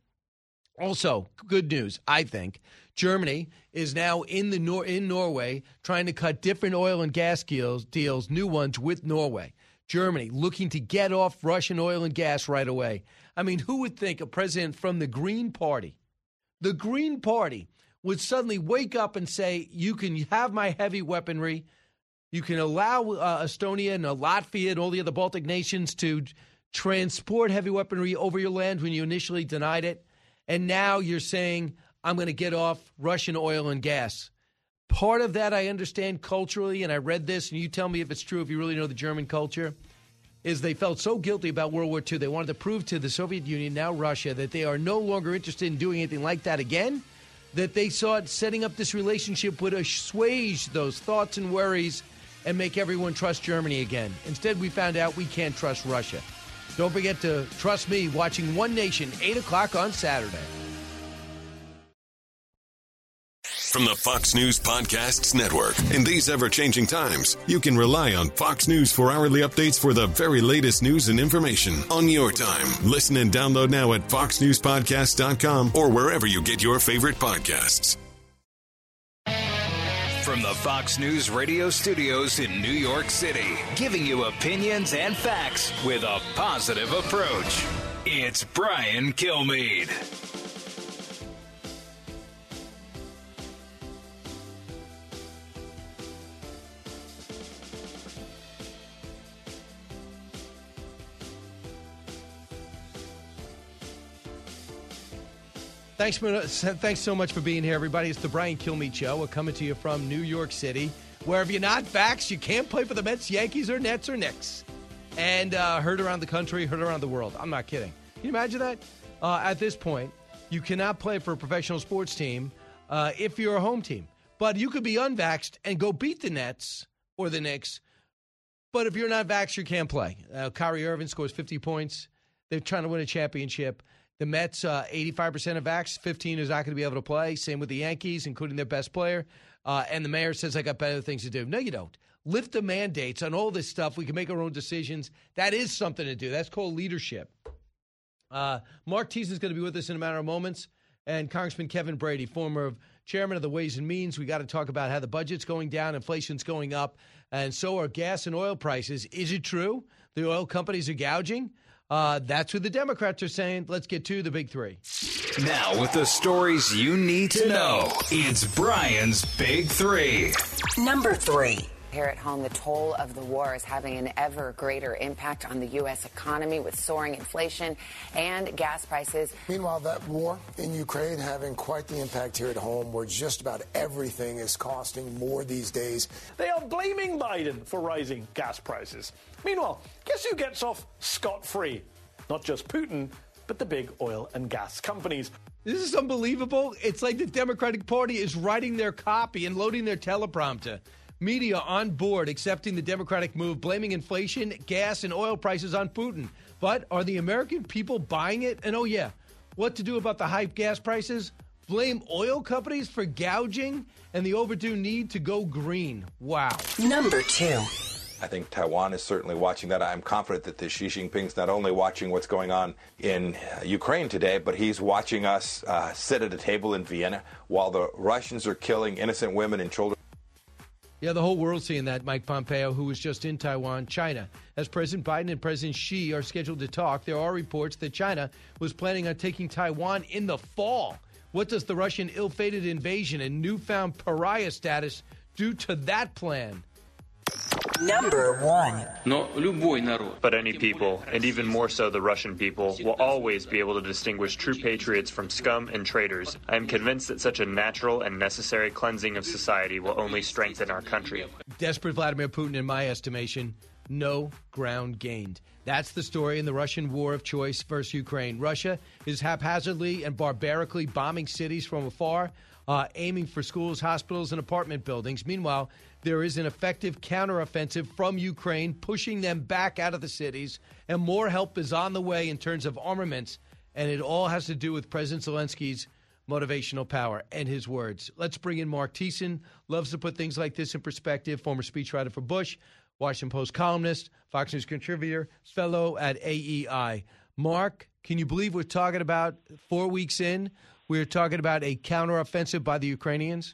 Also, good news, I think. Germany is now in the Nor- in Norway trying to cut different oil and gas deals, deals, new ones with Norway. Germany looking to get off Russian oil and gas right away. I mean, who would think a president from the Green Party, the Green Party, would suddenly wake up and say, you can have my heavy weaponry, you can allow uh, Estonia and uh, Latvia and all the other Baltic nations to transport heavy weaponry over your land when you initially denied it. And now you're saying, I'm going to get off Russian oil and gas. Part of that I understand culturally, and I read this, and you tell me if it's true, if you really know the German culture, is they felt so guilty about World War Two. They wanted to prove to the Soviet Union, now Russia, that they are no longer interested in doing anything like that again, that they saw it setting up this relationship would assuage those thoughts and worries and make everyone trust Germany again. Instead, we found out we can't trust Russia. Don't forget to trust me watching One Nation, eight o'clock on Saturday. From the Fox News Podcasts Network. In these ever-changing times, you can rely on Fox News for hourly updates for the very latest news and information on your time. Listen and download now at fox news podcasts dot com or wherever you get your favorite podcasts. From the Fox News radio studios in New York City, giving you opinions and facts with a positive approach. It's Brian Kilmeade. Thanks, thanks so much for being here, everybody. It's the Brian Kilmeade Show. We're coming to you from New York City, where if you're not vaxxed, you can't play for the Mets, Yankees, or Nets, or Knicks. And uh, heard around the country, heard around the world. I'm not kidding. Can you imagine that? Uh, at this point, you cannot play for a professional sports team uh, if you're a home team. But you could be unvaxxed and go beat the Nets or the Knicks. But if you're not vaxxed, you can't play. Uh, Kyrie Irving scores fifty points They're trying to win a championship. The Mets, uh, eighty-five percent of vax, fifteen is not going to be able to play. Same with the Yankees, including their best player. Uh, and the mayor says, I got better things to do. No, you don't. Lift the mandates on all this stuff. We can make our own decisions. That is something to do. That's called leadership. Uh, Mark Thiessen is going to be with us in a matter of moments. And Congressman Kevin Brady, former chairman of the Ways and Means. We got to talk about how the budget's going down, inflation's going up, and so are gas and oil prices. Is it true the oil companies are gouging? Uh, that's what the Democrats are saying. Let's get to the big three. Now, with the stories you need to know, it's Brian's Big Three. Number three. Here at home, the toll of the war is having an ever greater impact on the U S economy with soaring inflation and gas prices. Meanwhile, that war in Ukraine having quite the impact here at home, where just about everything is costing more these days. They are blaming Biden for rising gas prices. Meanwhile, guess who gets off scot-free? Not just Putin, but the big oil and gas companies. This is unbelievable. It's like the Democratic Party is writing their copy and loading their teleprompter. Media on board accepting the Democratic move, blaming inflation, gas, and oil prices on Putin. But are the American people buying it? And oh, yeah, what to do about the high gas prices? Blame oil companies for gouging and the overdue need to go green. Wow. Number two. I think Taiwan is certainly watching that. I'm confident that the Xi Jinping's not only watching what's going on in uh, Ukraine today, but he's watching us uh, sit at a table in Vienna while the Russians are killing innocent women and children. Yeah, the whole world's seeing that. Mike Pompeo, who was just in Taiwan, China. As President Biden and President Xi are scheduled to talk, there are reports that China was planning on taking Taiwan in the fall. What does the Russian ill-fated invasion and newfound pariah status do to that plan? Number one. But any people, and even more so the Russian people, will always be able to distinguish true patriots from scum and traitors. I am convinced that such a natural and necessary cleansing of society will only strengthen our country. Desperate Vladimir Putin, in my estimation, no ground gained. That's the story in the Russian war of choice versus Ukraine. Russia is haphazardly and barbarically bombing cities from afar, uh, aiming for schools, hospitals, and apartment buildings. Meanwhile, there is an effective counteroffensive from Ukraine, pushing them back out of the cities, and more help is on the way in terms of armaments, and it all has to do with President Zelensky's motivational power and his words. Let's bring in Mark Thiessen, loves to put things like this in perspective, former speechwriter for Bush, Washington Post columnist, Fox News contributor, fellow at A E I. Mark, can you believe we're talking about four weeks in, we're talking about a counteroffensive by the Ukrainians?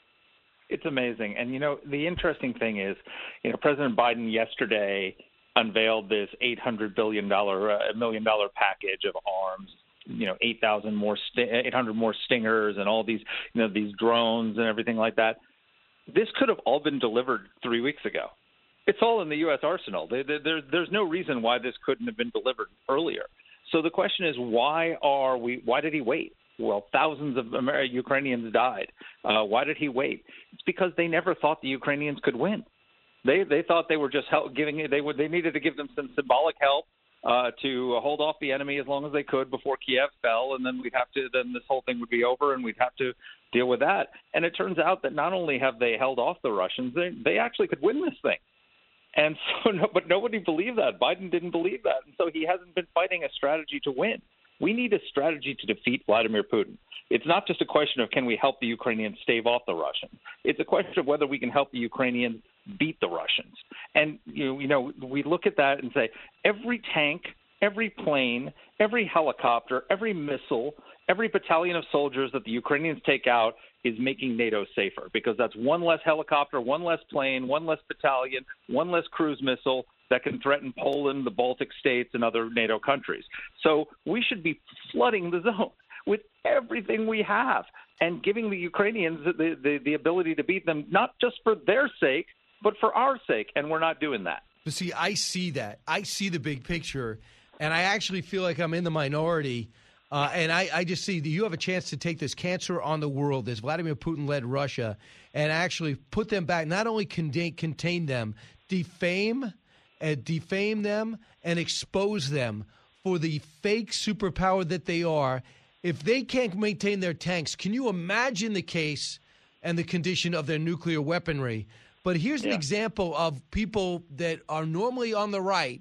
It's amazing. And, you know, the interesting thing is, you know, President Biden yesterday unveiled this eight hundred billion dollars, uh, million dollar package of arms, you know, eight thousand more, st- eight hundred more Stingers and all these, you know, these drones and everything like that. This could have all been delivered three weeks ago. It's all in the U S arsenal. There, there, there's no reason why this couldn't have been delivered earlier. So the question is, why are we? Why did he wait? Well, thousands of Amer- Ukrainians died. Uh, why did he wait? It's because they never thought the Ukrainians could win. They they thought they were just help, giving they would they needed to give them some symbolic help uh, to hold off the enemy as long as they could before Kiev fell, and then we'd have to then this whole thing would be over, and we'd have to deal with that. And it turns out that not only have they held off the Russians, they they actually could win this thing. And so, no, but nobody believed that. Biden didn't believe that, and so he hasn't been fighting a strategy to win. We need a strategy to defeat Vladimir Putin. It's not just a question of can we help the Ukrainians stave off the Russians. It's a question of whether we can help the Ukrainians beat the Russians. And, you know, you know, we look at that and say every tank, every plane, every helicopter, every missile, every battalion of soldiers that the Ukrainians take out is making NATO safer, because that's one less helicopter, one less plane, one less battalion, one less cruise missile that can threaten Poland, the Baltic states, and other NATO countries. So we should be flooding the zone with everything we have and giving the Ukrainians the, the, the ability to beat them, not just for their sake, but for our sake, and we're not doing that. But see, I see that. I see the big picture, and I actually feel like I'm in the minority. Uh, and I, I just see that you have a chance to take this cancer on the world, this Vladimir Putin-led Russia, and actually put them back, not only contain, contain them, defame and defame them and expose them for the fake superpower that they are. If they can't maintain their tanks, can you imagine the case and the condition of their nuclear weaponry? But here's yeah. an example of people that are normally on the right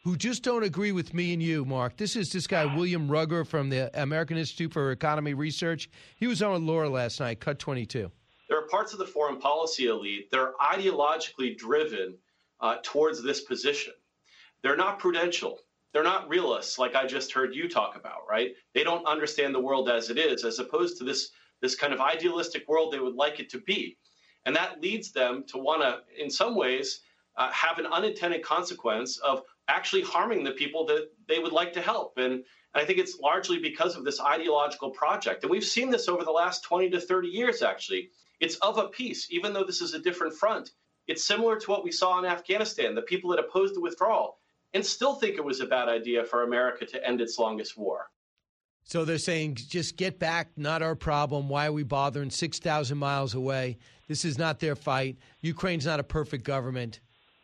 who just don't agree with me and you, Mark. This is this guy, William Rugger from the American Institute for Economy Research. He was on with Laura last night, Cut twenty-two. There are parts of the foreign policy elite that are ideologically driven uh, towards this position. They're not prudential. They're not realists, like I just heard you talk about, right? They don't understand the world as it is, as opposed to this, this kind of idealistic world they would like it to be. And that leads them to want to, in some ways, uh, have an unintended consequence of actually harming the people that they would like to help. And I think it's largely because of this ideological project. And we've seen this over the last twenty to thirty years, actually. It's of a piece, even though this is a different front. It's similar to what we saw in Afghanistan, the people that opposed the withdrawal and still think it was a bad idea for America to end its longest war. So they're saying, just get back, not our problem. Why are we bothering? six thousand miles away. This is not their fight. Ukraine's not a perfect government.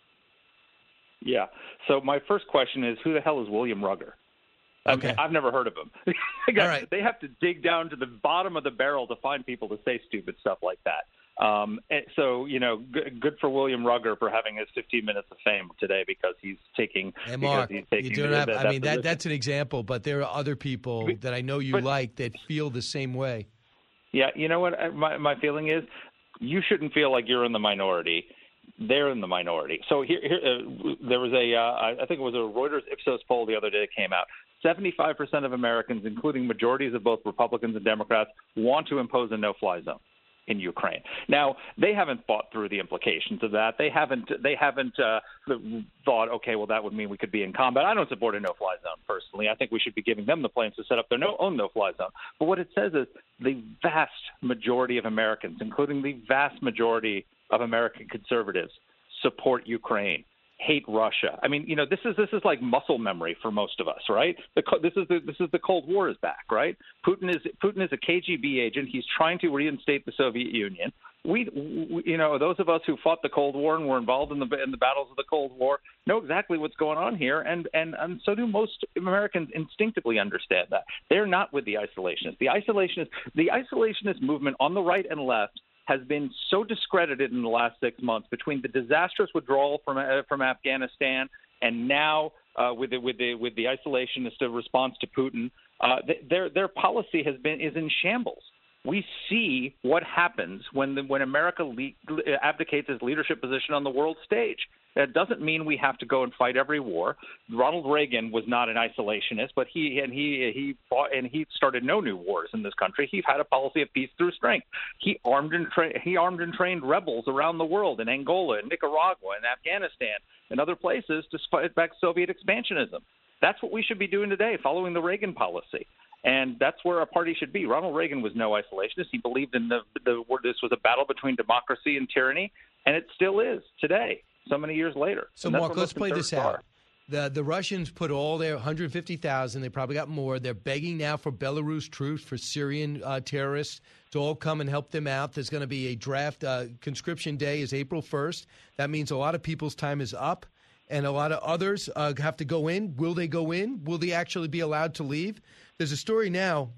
Yeah. So my first question is, who the hell is William Rugger? I Okay. mean, I've never heard of him. All right. They have to dig down to the bottom of the barrel to find people to say stupid stuff like that. Um, and so, you know, g- good for William Rugger for having his fifteen minutes of fame today because he's taking. And Mark, because he's taking you don't the- have, that, I mean, that, position. that's an example, but there are other people that I know you but- like that feel the same way. Yeah, you know what? My my feeling is, you shouldn't feel like you're in the minority. They're in the minority. So here, here uh, there was a, uh, I think it was a Reuters Ipsos poll the other day that came out. seventy-five percent of Americans, including majorities of both Republicans and Democrats, want to impose a no-fly zone in Ukraine. Now, they haven't thought through the implications of that. They haven't they haven't uh, thought, okay, well, that would mean we could be in combat. I don't support a no-fly zone personally. I think we should be giving them the planes to set up their no, own no-fly zone. But what it says is the vast majority of Americans, including the vast majority of American conservatives, support Ukraine, hate Russia. I mean, you know, this is this is like muscle memory for most of us, right? The, this is the this is the Cold War is back, right? Putin is Putin is a K G B agent. He's trying to reinstate the Soviet Union. We, we, you know, those of us who fought the Cold War and were involved in the in the battles of the Cold War know exactly what's going on here, and and and so do most Americans instinctively understand that. They're not with the isolationists. The isolationists, the isolationist movement on the right and left has been so discredited in the last six months between the disastrous withdrawal from uh, from Afghanistan and now uh, with the with the with the isolationist response to Putin. Uh, th- their their policy has been is in shambles. We see what happens when the, when America le- abdicates its leadership position on the world stage. That doesn't mean we have to go and fight every war. Ronald Reagan was not an isolationist, but he and he he fought and he started no new wars in this country. He had a policy of peace through strength. He armed and tra- he armed and trained rebels around the world in Angola, in Nicaragua, in Afghanistan, and other places to fight back Soviet expansionism. That's what we should be doing today, following the Reagan policy. And that's where our party should be. Ronald Reagan was no isolationist. He believed in the, the word this was a battle between democracy and tyranny, and it still is today, so many years later. So, Mark, let's play this out. The the Russians put all their one hundred fifty thousand, they probably got more. They're begging now for Belarus troops, for Syrian uh, terrorists to all come and help them out. There's going to be a draft. Uh, conscription day is April first. That means a lot of people's time is up, and a lot of others uh, have to go in. Will they go in? Will they actually be allowed to leave? There's a story now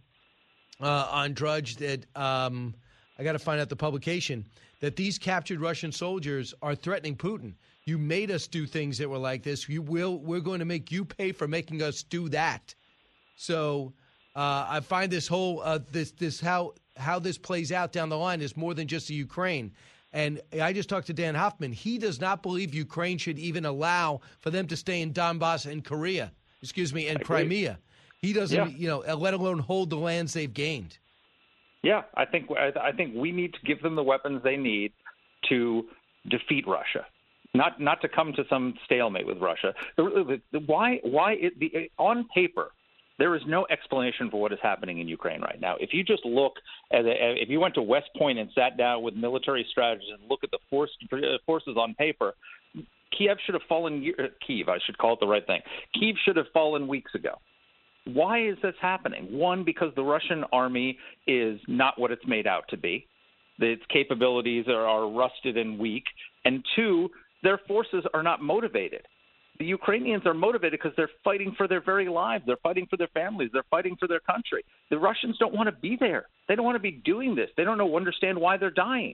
uh, on Drudge that um, I got to find out the publication, that these captured Russian soldiers are threatening Putin. You made us do things that were like this. You will. We're going to make you pay for making us do that. So uh, I find this whole uh, this this how how this plays out down the line is more than just the Ukraine. And I just talked to Dan Hoffman. He does not believe Ukraine should even allow for them to stay in Donbass and Korea. Excuse me, and Crimea. He doesn't, Yeah. you know, let alone hold the lands they've gained. Yeah, I think I think we need to give them the weapons they need to defeat Russia, not not to come to some stalemate with Russia. The, the, why why it, the, on paper there is no explanation for what is happening in Ukraine right now. If you just look at if you went to West Point and sat down with military strategists and look at the force, forces on paper, Kiev should have fallen. Kiev, I should call it the right thing. Kiev should have fallen weeks ago. Why is this happening? One, because the Russian army is not what it's made out to be. Its capabilities are, are rusted and weak. And two, their forces are not motivated. The Ukrainians are motivated because they're fighting for their very lives. They're fighting for their families. They're fighting for their country. The Russians don't want to be there. They don't want to be doing this. They don't know, understand why they're dying.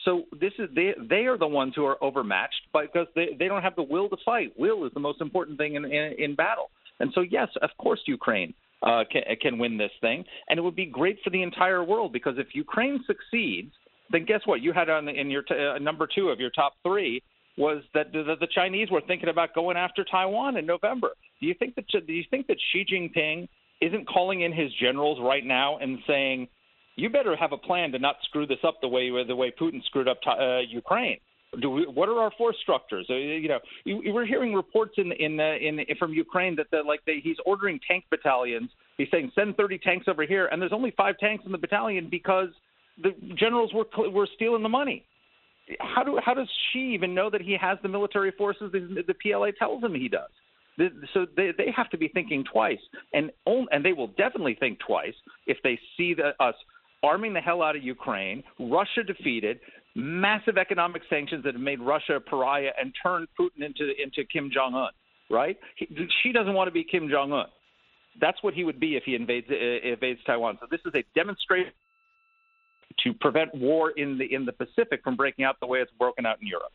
So this is they they are the ones who are overmatched because they, they don't have the will to fight. Will is the most important thing in, in, in battle. And so, yes, of course, Ukraine uh, can, can win this thing. And it would be great for the entire world because if Ukraine succeeds, then guess what? You had on in your t- uh, number two of your top three was that the, the Chinese were thinking about going after Taiwan in November. Do you think that do you think that Xi Jinping isn't calling in his generals right now and saying, you better have a plan to not screw this up the way the way Putin screwed up uh, Ukraine? Do we, what are our force structures? Uh, you know, you, you were hearing reports in in, uh, in from Ukraine that the, like they, he's ordering tank battalions. He's saying send thirty tanks over here, and there's only five tanks in the battalion because the generals were were stealing the money. How do how does Xi even know that he has the military forces that the P L A tells him he does? So they they have to be thinking twice, and and they will definitely think twice if they see the, us arming the hell out of Ukraine, Russia defeated, massive economic sanctions that have made Russia a pariah and turned Putin into into Kim Jong-un, right? He, Xi doesn't want to be Kim Jong-un. That's what he would be if he invades uh, invades Taiwan. So this is a demonstration to prevent war in the in the Pacific from breaking out the way it's broken out in Europe.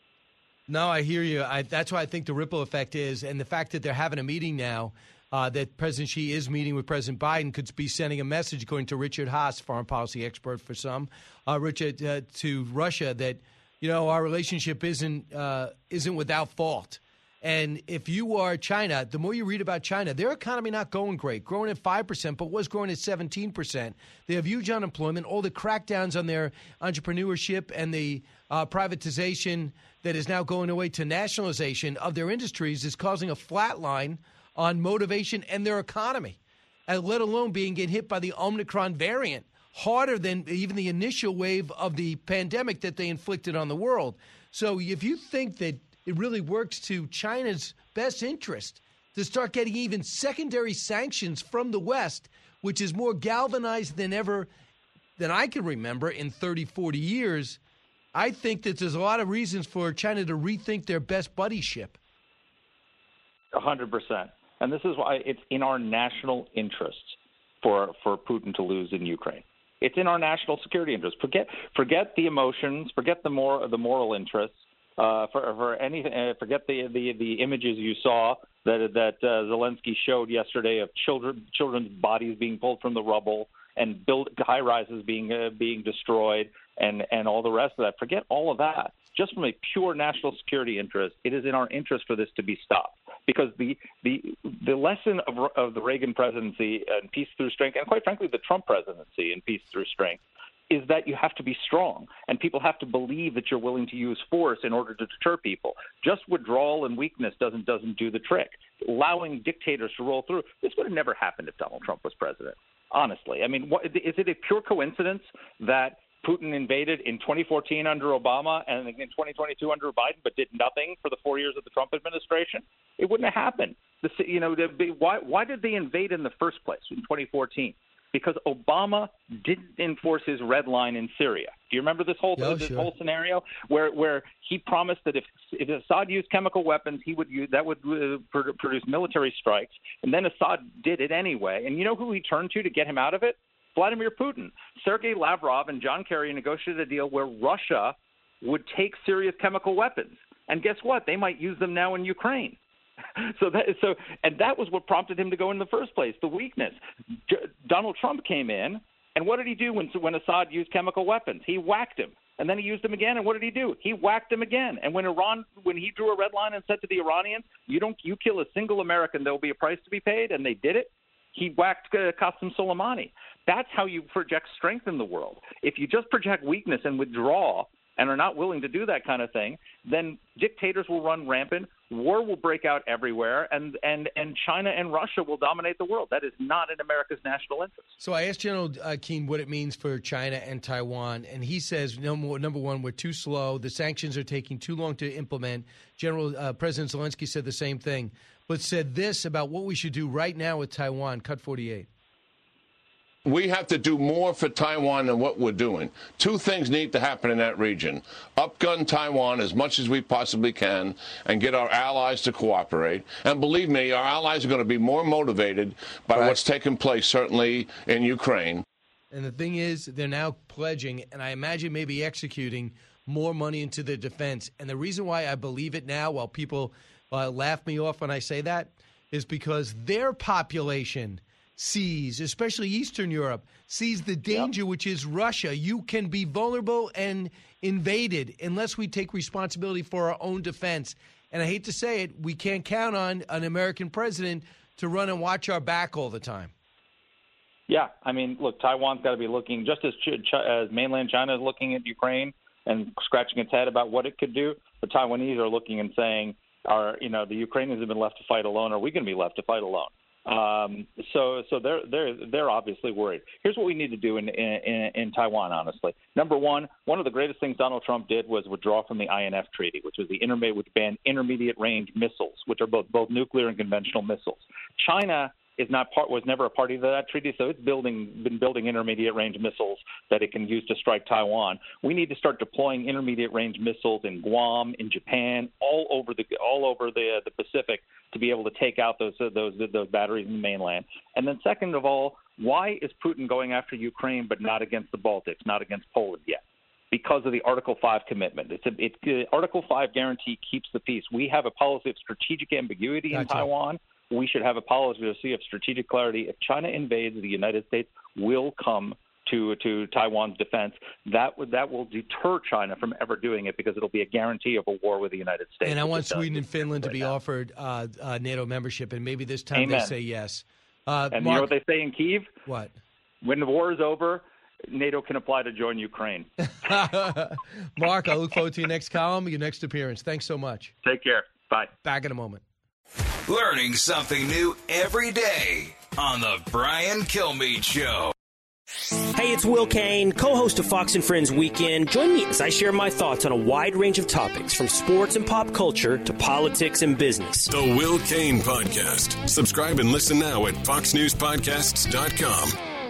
No, I hear you. I, that's why I think the ripple effect is, and the fact that they're having a meeting now, uh, that President Xi is meeting with President Biden could be sending a message, according to Richard Haass, foreign policy expert for some, uh, Richard, uh, to Russia that, you know, our relationship isn't uh, isn't without fault. And if you are China, the more you read about China, their economy not going great, growing at five percent, but was growing at seventeen percent. They have huge unemployment, all the crackdowns on their entrepreneurship and the uh, privatization that is now going away to nationalization of their industries is causing a flat line on motivation and their economy, and let alone being get hit by the Omicron variant harder than even the initial wave of the pandemic that they inflicted on the world. So if you think that it really works to China's best interest to start getting even secondary sanctions from the West, which is more galvanized than ever than I can remember in thirty, forty years, I think that there's a lot of reasons for China to rethink their best buddyship. A hundred percent. And this is why it's in our national interests for, for Putin to lose in Ukraine. It's in our national security interest. Forget forget the emotions, forget the more the moral interests. Uh, for for anything, uh, forget the, the the images you saw that that uh, Zelensky showed yesterday of children children's bodies being pulled from the rubble and build high rises being uh, being destroyed and and all the rest of that. Forget all of that. Just from a pure national security interest, it is in our interest for this to be stopped, because the the the lesson of of the Reagan presidency and peace through strength, and quite frankly the Trump presidency and peace through strength, is that you have to be strong, and people have to believe that you're willing to use force in order to deter people. Just withdrawal and weakness doesn't doesn't do the trick. Allowing dictators to roll through, this would have never happened if Donald Trump was president. Honestly, I mean, what, is it a pure coincidence that Putin invaded in twenty fourteen under Obama and in twenty twenty-two under Biden, but did nothing for the four years of the Trump administration? It wouldn't have happened. The, you know, the, why why did they invade in the first place in twenty fourteen? Because Obama didn't enforce his red line in Syria. Do you remember this whole oh, this sure. whole scenario where where he promised that if if Assad used chemical weapons, he would use that would uh, produce military strikes, and then Assad did it anyway. And you know who he turned to to get him out of it? Vladimir Putin. Sergei Lavrov and John Kerry negotiated a deal where Russia would take Syria's chemical weapons, and guess what? They might use them now in Ukraine. So that so, and that was what prompted him to go in the first place. The weakness. D- Donald Trump came in, and what did he do when when Assad used chemical weapons? He whacked him, and then he used them again. And what did he do? He whacked him again. And when Iran, when he drew a red line and said to the Iranians, "You don't, you kill a single American, there will be a price to be paid," and they did it. He whacked uh, Qasem Soleimani. That's how you project strength in the world. If you just project weakness and withdraw and are not willing to do that kind of thing, then dictators will run rampant, war will break out everywhere, and, and, and China and Russia will dominate the world. That is not in America's national interest. So I asked General uh, Keane what it means for China and Taiwan, and he says, number, number one, we're too slow. The sanctions are taking too long to implement. General uh, President Zelensky said the same thing, but said this about what we should do right now with Taiwan. Cut forty-eight. We have to do more for Taiwan than what we're doing. Two things need to happen in that region. Upgun Taiwan as much as we possibly can and get our allies to cooperate. And believe me, our allies are going to be more motivated by right. what's taking place, certainly in Ukraine. And the thing is, they're now pledging, and I imagine maybe executing, more money into their defense. And the reason why I believe it now, while people uh, laugh me off when I say that, is because their population sees, especially Eastern Europe, sees the danger, yep. which is Russia. You can be vulnerable and invaded unless we take responsibility for our own defense. And I hate to say it, we can't count on an American president to run and watch our back all the time. Yeah, I mean, look, Taiwan's got to be looking, just as, Ch- Ch- as mainland China is looking at Ukraine and scratching its head about what it could do, the Taiwanese are looking and saying, are, you know, the Ukrainians have been left to fight alone. Are we going to be left to fight alone? Um, so, so they're they're they're obviously worried. Here's what we need to do in, in in Taiwan. Honestly, number one, one of the greatest things Donald Trump did was withdraw from the I N F treaty, which was the intermediate, which banned intermediate range missiles, which are both both nuclear and conventional missiles. China is not part was never a party to that treaty, so it's building been building intermediate range missiles that it can use to strike Taiwan. We need to start deploying intermediate range missiles in Guam, in Japan, all over the all over the the Pacific to be able to take out those those those batteries in the mainland. And then second of all, why is Putin going after Ukraine but not against the Baltics, not against Poland yet? Because of the Article five commitment. It's a, it, the Article five guarantee keeps the peace. We have a policy of strategic ambiguity in gotcha. Taiwan. We should have a policy of strategic clarity. If China invades, the United States will come to to Taiwan's defense. That would that will deter China from ever doing it because it'll be a guarantee of a war with the United States. And I want Sweden and Finland right to be now. offered uh, uh, NATO membership, and maybe this time Amen. they say yes. Uh, and Mark, you know what they say in Kyiv? What? When the war is over, NATO can apply to join Ukraine. Mark, I look forward to your next column, your next appearance. Thanks so much. Take care. Bye. Back in a moment. Learning something new every day on the Brian Kilmeade Show. Hey, it's Will Kane, co-host of Fox and Friends Weekend. Join me as I share my thoughts on a wide range of topics, from sports and pop culture to politics and business. The Will Kane Podcast. Subscribe and listen now at fox news podcasts dot com.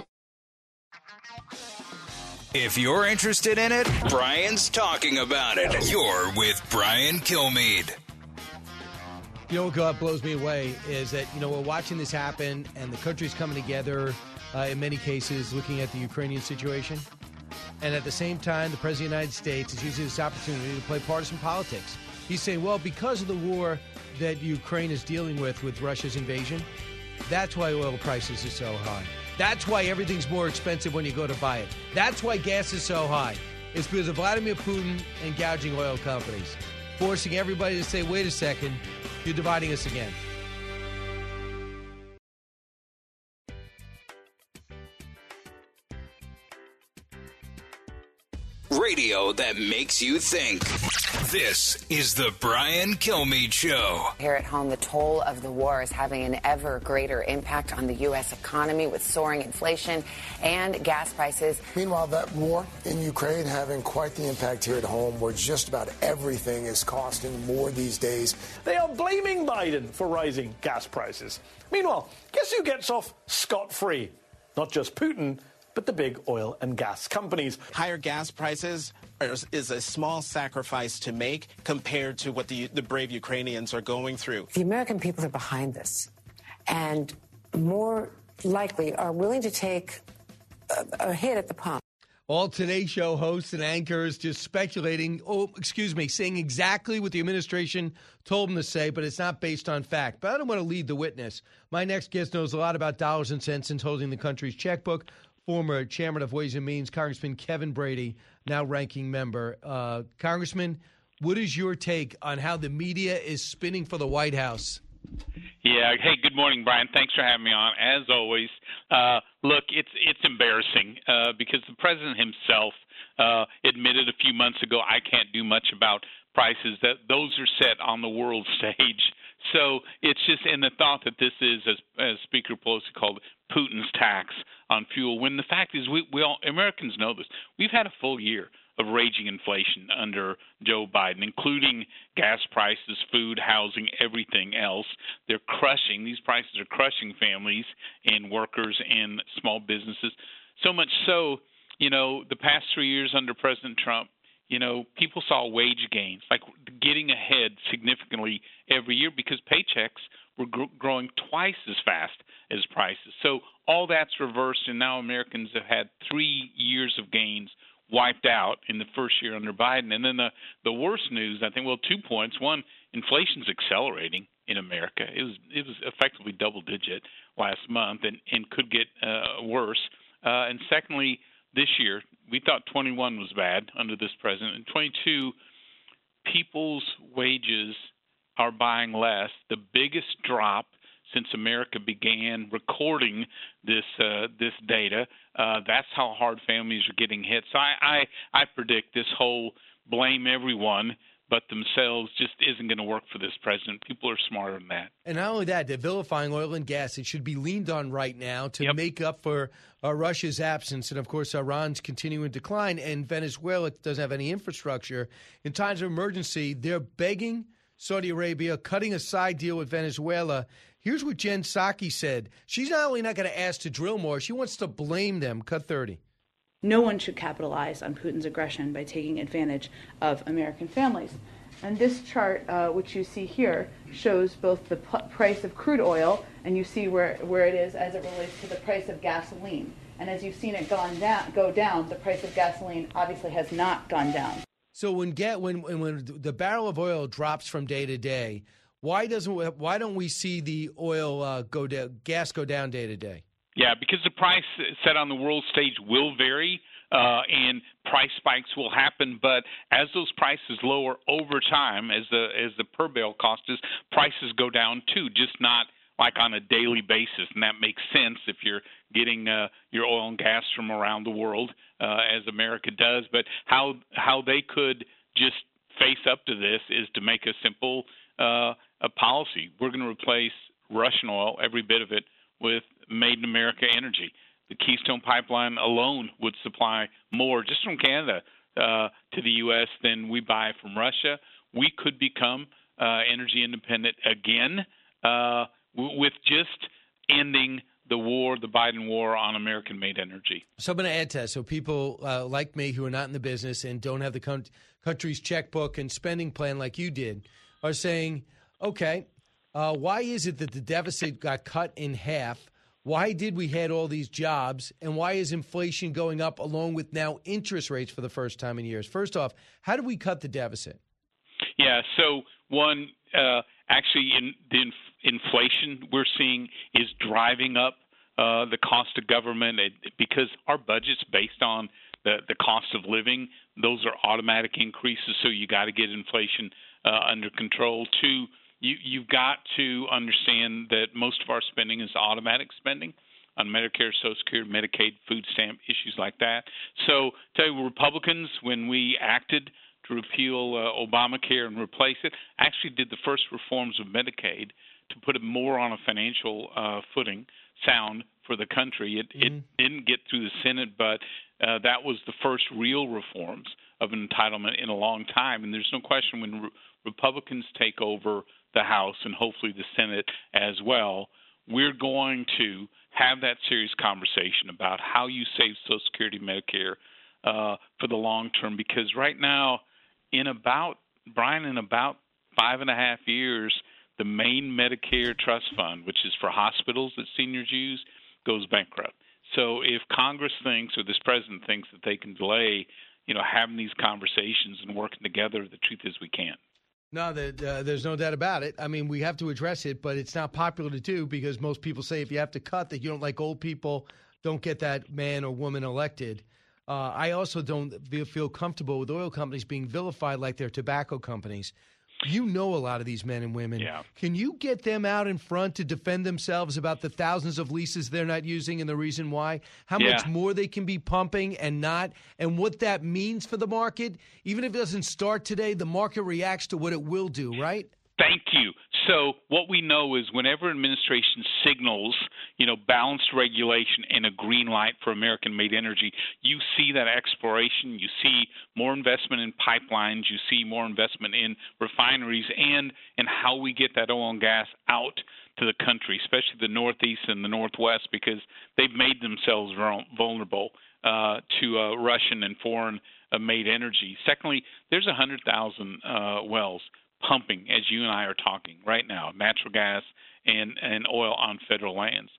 If you're interested in it, Brian's talking about it. You're with Brian Kilmeade. You know what blows me away is that, you know, we're watching this happen and the country's coming together, uh, in many cases, looking at the Ukrainian situation. And at the same time, the President of the United States is using this opportunity to play partisan politics. He's saying, well, because of the war that Ukraine is dealing with, with Russia's invasion, that's why oil prices are so high. That's why everything's more expensive when you go to buy it. That's why gas is so high. It's because of Vladimir Putin and gouging oil companies, forcing everybody to say, wait a second, you're dividing us again. Radio that makes you think. This is the Brian Kilmeade Show. Here at home, the toll of the war is having an ever greater impact on the U S economy with soaring inflation and gas prices. Meanwhile, that war in Ukraine having quite the impact here at home, where just about everything is costing more these days. They are blaming Biden for rising gas prices. Meanwhile, guess who gets off scot-free? Not just Putin, but the big oil and gas companies. Higher gas prices are, is a small sacrifice to make compared to what the, the brave Ukrainians are going through. The American people are behind this and more likely are willing to take a, a hit at the pump. All Today Show hosts and anchors just speculating, oh, excuse me, saying exactly what the administration told them to say, but it's not based on fact. But I don't want to lead the witness. My next guest knows a lot about dollars and cents since holding the country's checkbook. Former chairman of Ways and Means, Congressman Kevin Brady, now ranking member. Uh, Congressman, what is your take on how the media is spinning for the White House? Yeah. Hey, good morning, Brian. Thanks for having me on. As always, uh, look, it's it's embarrassing uh, because the president himself uh, admitted a few months ago, I can't do much about prices, that those are set on the world stage. So it's just in the thought that this is, as, as Speaker Pelosi called it, Putin's tax on fuel, when the fact is we, we all Americans know this. We've had a full year of raging inflation under Joe Biden, including gas prices, food, housing, everything else. They're crushing, these prices are crushing families and workers and small businesses. So much so, you know, the past three years under President Trump, you know, people saw wage gains, like getting ahead significantly every year because paychecks were gr- growing twice as fast as prices. So all that's reversed, and now Americans have had three years of gains wiped out in the first year under Biden. And then the, the worst news, I think, well, two points. One, inflation's accelerating in America. It was it was effectively double-digit last month and, and could get uh, worse. Uh, and secondly, this year, we thought twenty-one was bad under this president. And twenty-two, people's wages are buying less, the biggest drop since America began recording this uh, this data. Uh, that's how hard families are getting hit. So I, I, I predict this whole blame everyone but themselves just isn't going to work for this president. People are smarter than that. And not only that, they're vilifying oil and gas. It should be leaned on right now to yep. make up for uh, Russia's absence and, of course, Iran's continuing decline. And Venezuela doesn't have any infrastructure. In times of emergency, they're begging Saudi Arabia, cutting a side deal with Venezuela. Here's what Jen Psaki said. She's not only not going to ask to drill more, she wants to blame them. Cut thirty. No one should capitalize on Putin's aggression by taking advantage of American families. And this chart, uh, which you see here, shows both the p- price of crude oil, and you see where, where it is as it relates to the price of gasoline. And as you've seen it gone down, go down, the price of gasoline obviously has not gone down. So when get when when the barrel of oil drops from day to day, why doesn't why don't we see the oil uh, go down, gas go down day to day? Yeah, because the price set on the world stage will vary, uh, and price spikes will happen. But as those prices lower over time, as the as the per barrel cost is, prices go down too, just not like on a daily basis. And that makes sense if you're getting uh, your oil and gas from around the world, uh, as America does. But how how they could just face up to this is to make a simple uh, a policy. We're going to replace Russian oil, every bit of it, with Made in America energy. The Keystone Pipeline alone would supply more just from Canada uh, to the U S than we buy from Russia. We could become uh, energy independent again uh, w- with just ending the war, the Biden war on American-made energy. So I'm going to add to that. So people uh, like me who are not in the business and don't have the con- country's checkbook and spending plan like you did are saying, okay, uh, why is it that the deficit got cut in half? Why did we had all these jobs, and why is inflation going up along with now interest rates for the first time in years? First off, how do we cut the deficit? Yeah, so one, uh, actually in the inf- inflation we're seeing is driving up uh, the cost of government it, because our budget's based on the, the cost of living. Those are automatic increases, so you got to get inflation uh, under control. Two, You, you've got to understand that most of our spending is automatic spending on Medicare, Social Security, Medicaid, food stamp, issues like that. So, tell you, Republicans, when we acted to repeal uh, Obamacare and replace it, actually did the first reforms of Medicaid to put it more on a financial uh, footing, sound for the country. It, mm-hmm. it didn't get through the Senate, but uh, that was the first real reforms of entitlement in a long time. And there's no question when re- Republicans take over the House and hopefully the Senate as well, we're going to have that serious conversation about how you save Social Security, Medicare uh, for the long term. Because right now, in about, Brian, in about five and a half years, the main Medicare trust fund, which is for hospitals that seniors use, goes bankrupt. So if Congress thinks or this president thinks that they can delay, you know, having these conversations and working together, the truth is we can't. No, the, uh, there's no doubt about it. I mean, we have to address it, but it's not popular to do because most people say if you have to cut that you don't like old people, don't get that man or woman elected. Uh, I also don't feel comfortable with oil companies being vilified like they're tobacco companies. You know a lot of these men and women. Yeah. Can you get them out in front to defend themselves about the thousands of leases they're not using and the reason why? How yeah. much more they can be pumping and not, and what that means for the market? Even if it doesn't start today, the market reacts to what it will do, right? Thank you. So what we know is whenever administration signals, you know, balanced regulation and a green light for American-made energy, you see that exploration, you see more investment in pipelines, you see more investment in refineries, and in how we get that oil and gas out to the country, especially the Northeast and the Northwest, because they've made themselves vulnerable uh, to uh, Russian and foreign-made energy. Secondly, there's one hundred thousand uh, wells pumping, as you and I are talking right now, natural gas and, and oil on federal lands.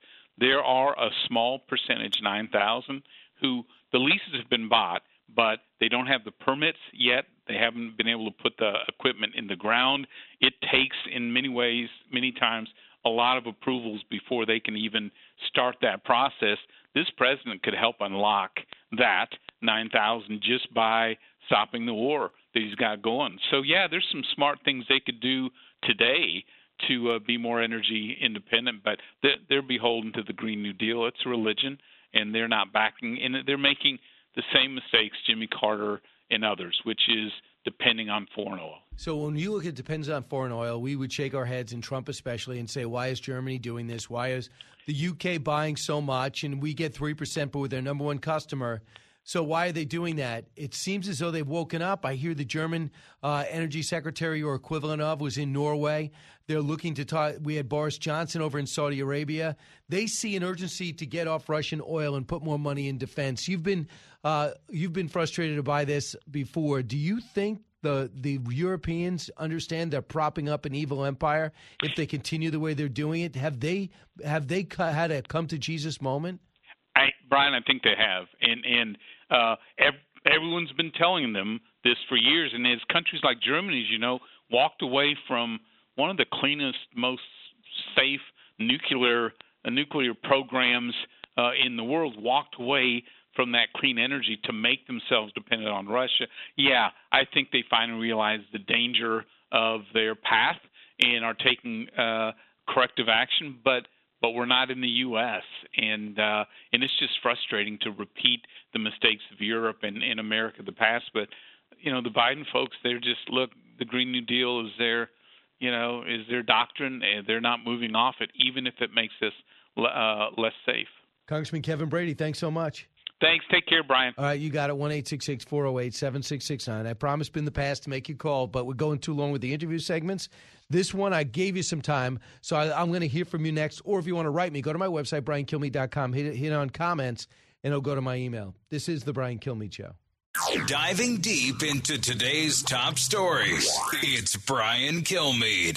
there are a small percentage, nine thousand, who the leases have been bought, but they don't have the permits yet. They haven't been able to put the equipment in the ground. It takes, in many ways, many times, a lot of approvals before they can even start that process. This president could help unlock that nine thousand just by stopping the war that he's got going. So, yeah, there's some smart things they could do today to uh, be more energy independent, but they're, they're beholden to the Green New Deal. It's a religion, and they're not backing, and they're making the same mistakes Jimmy Carter and others, which is depending on foreign oil. So when you look at depends on foreign oil, we would shake our heads, and Trump especially, and say, why is Germany doing this? Why is the U K buying so much? And we get three percent, but we're their number one customer. So why are they doing that? It seems as though they've woken up. I hear the German uh, energy secretary or equivalent of was in Norway. They're looking to talk. We had Boris Johnson over in Saudi Arabia. They see an urgency to get off Russian oil and put more money in defense. You've been uh, you've been frustrated by this before. Do you think the the Europeans understand they're propping up an evil empire if they continue the way they're doing it? Have they have they had a come to Jesus moment? I, Brian, I think they have, and and uh, ev- everyone's been telling them this for years. And as countries like Germany, as you know, walked away from one of the cleanest, most safe nuclear uh, nuclear programs uh, in the world, walked away from that clean energy to make themselves dependent on Russia. Yeah, I think they finally realize the danger of their path and are taking uh, corrective action, but. But we're not in the U S, and uh, and it's just frustrating to repeat the mistakes of Europe and, and America of the past. But, you know, the Biden folks, they're just, look, the Green New Deal is their, you know, is their doctrine, and they're not moving off it, even if it makes us uh, less safe. Congressman Kevin Brady, thanks so much. Thanks. Take care, Brian. All right, you got it, one eight six six, four oh eight, seven six six nine. I promised in the past to make you call, but we're going too long with the interview segments. This one, I gave you some time, so I, I'm going to hear from you next. Or if you want to write me, go to my website, brian kilmeade dot com, hit, hit on comments, and it'll go to my email. This is The Brian Kilmeade Show. Diving deep into today's top stories, it's Brian Kilmeade.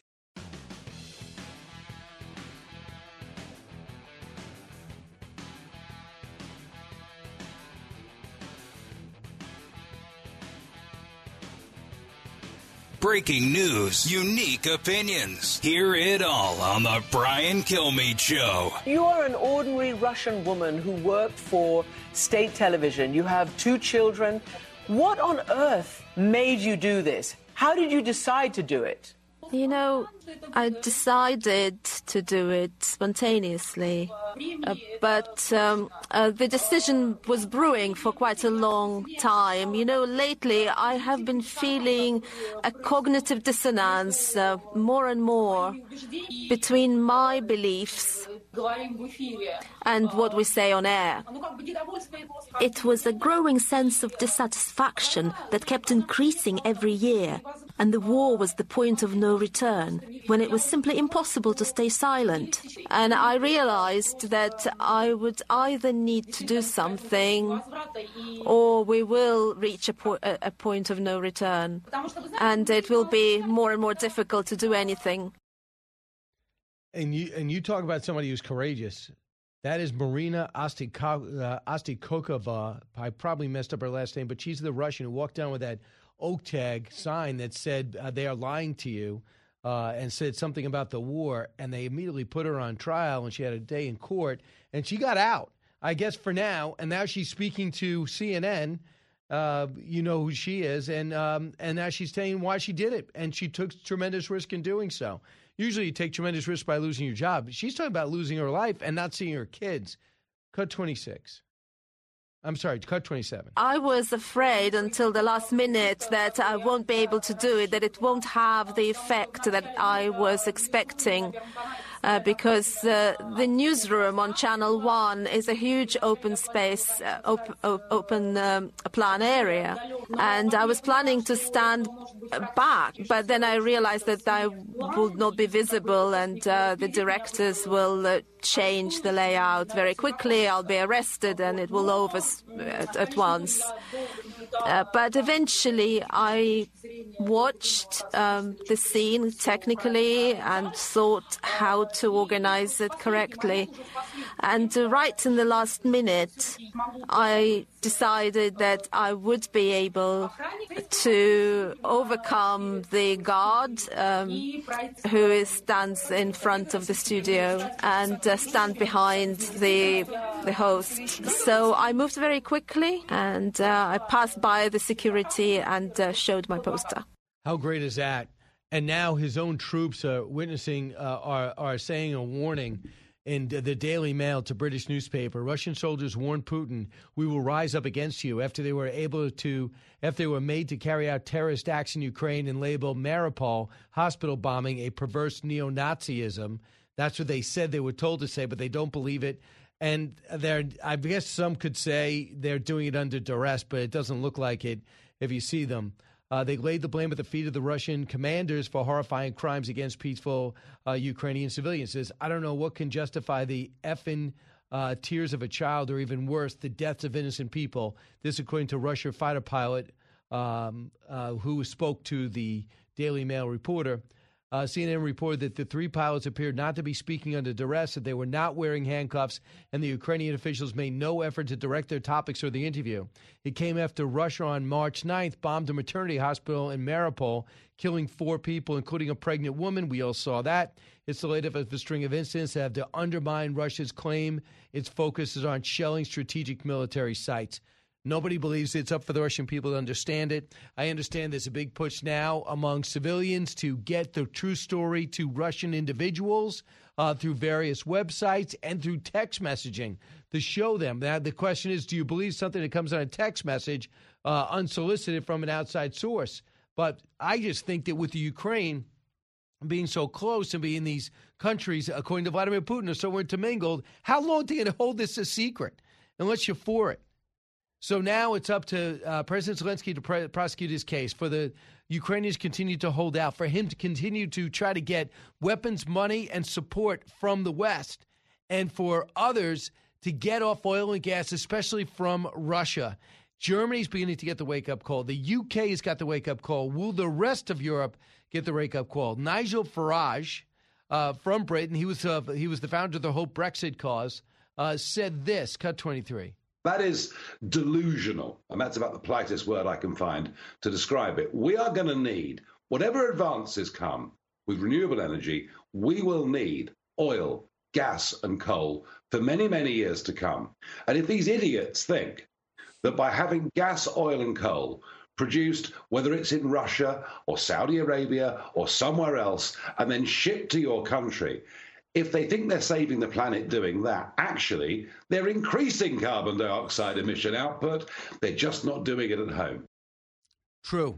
Breaking news, unique opinions. Hear it all on The Brian Kilmeade Show. You are an ordinary Russian woman who worked for state television. You have two children. What on earth made you do this? How did you decide to do it? You know, I decided to do it spontaneously, uh, but um, uh, the decision was brewing for quite a long time. You know, lately I have been feeling a cognitive dissonance uh, more and more between my beliefs and what we say on air. It was a growing sense of dissatisfaction that kept increasing every year, and the war was the point of no return, when it was simply impossible to stay silent. And I realized that I would either need to do something or we will reach a, po- a point of no return, and it will be more and more difficult to do anything. And you and you talk about somebody who's courageous. That is Marina Ostiko- uh, Ostikokova. I probably messed up her last name, but she's the Russian who walked down with that oak tag sign that said uh, they are lying to you uh, and said something about the war. And they immediately put her on trial, and she had a day in court. And she got out, I guess, for now. And now she's speaking to C N N. Uh, you know who she is. And, um, and now she's saying why she did it. And she took tremendous risk in doing so. Usually you take tremendous risk by losing your job. She's talking about losing her life and not seeing her kids. Cut twenty-six. I'm sorry, cut twenty-seven. I was afraid until the last minute that I won't be able to do it, that it won't have the effect that I was expecting. Uh, because uh, the newsroom on Channel One is a huge open space, uh, op- op- open um, plan area. And I was planning to stand back, but then I realized that I would not be visible, and uh, the directors will uh, change the layout very quickly. I'll be arrested, and it will over at, at once. Uh, but eventually I watched um, the scene technically and thought how to organize it correctly. And uh, right in the last minute, I decided that I would be able to overcome the guard um, who is, stands in front of the studio and uh, stand behind the the host. So I moved very quickly, and uh, I passed by the security and uh, showed my poster. How great is that? And now his own troops are witnessing, uh, are, are saying a warning in the Daily Mail to British newspaper. Russian soldiers warned Putin, we will rise up against you after they were able to, after they were made to carry out terrorist acts in Ukraine and label Mariupol hospital bombing a perverse neo-Nazism. That's what they said they were told to say, but they don't believe it. And they're, I guess some could say they're doing it under duress, but it doesn't look like it if you see them. Uh, they laid the blame at the feet of the Russian commanders for horrifying crimes against peaceful uh, Ukrainian civilians. Says, I don't know what can justify the effing uh, tears of a child, or even worse, the deaths of innocent people. This, according to Russian fighter pilot um, uh, who spoke to the Daily Mail reporter. Uh, C N N reported that the three pilots appeared not to be speaking under duress, that they were not wearing handcuffs, and the Ukrainian officials made no effort to direct their topics or the interview. It came after Russia on March ninth bombed a maternity hospital in Mariupol, killing four people, including a pregnant woman. We all saw that. It's the latest of a string of incidents that have to undermine Russia's claim its focus is on shelling strategic military sites. Nobody believes it's up for the Russian people to understand it. I understand there's a big push now among civilians to get the true story to Russian individuals uh, through various websites and through text messaging to show them. Now, the question is, do you believe something that comes on a text message uh, unsolicited from an outside source? But I just think that with the Ukraine being so close and being these countries, according to Vladimir Putin, are so intermingled, how long are you going to hold this a secret unless you're for it? So now it's up to uh, President Zelensky to pr- prosecute his case, for the Ukrainians continue to hold out, for him to continue to try to get weapons, money, and support from the West, and for others to get off oil and gas, especially from Russia. Germany's beginning to get the wake-up call. The U K has got the wake-up call. Will the rest of Europe get the wake-up call? Nigel Farage uh, from Britain, he was uh, he was the founder of the Hope Brexit cause, uh, said this, cut twenty-three. That is delusional, and that's about the politest word I can find to describe it. We are going to need, whatever advances come with renewable energy, we will need oil, gas, and coal for many, many years to come. And if these idiots think that by having gas, oil, and coal produced, whether it's in Russia or Saudi Arabia or somewhere else, and then shipped to your country, if they think they're saving the planet doing that, actually, they're increasing carbon dioxide emission output. They're just not doing it at home. True.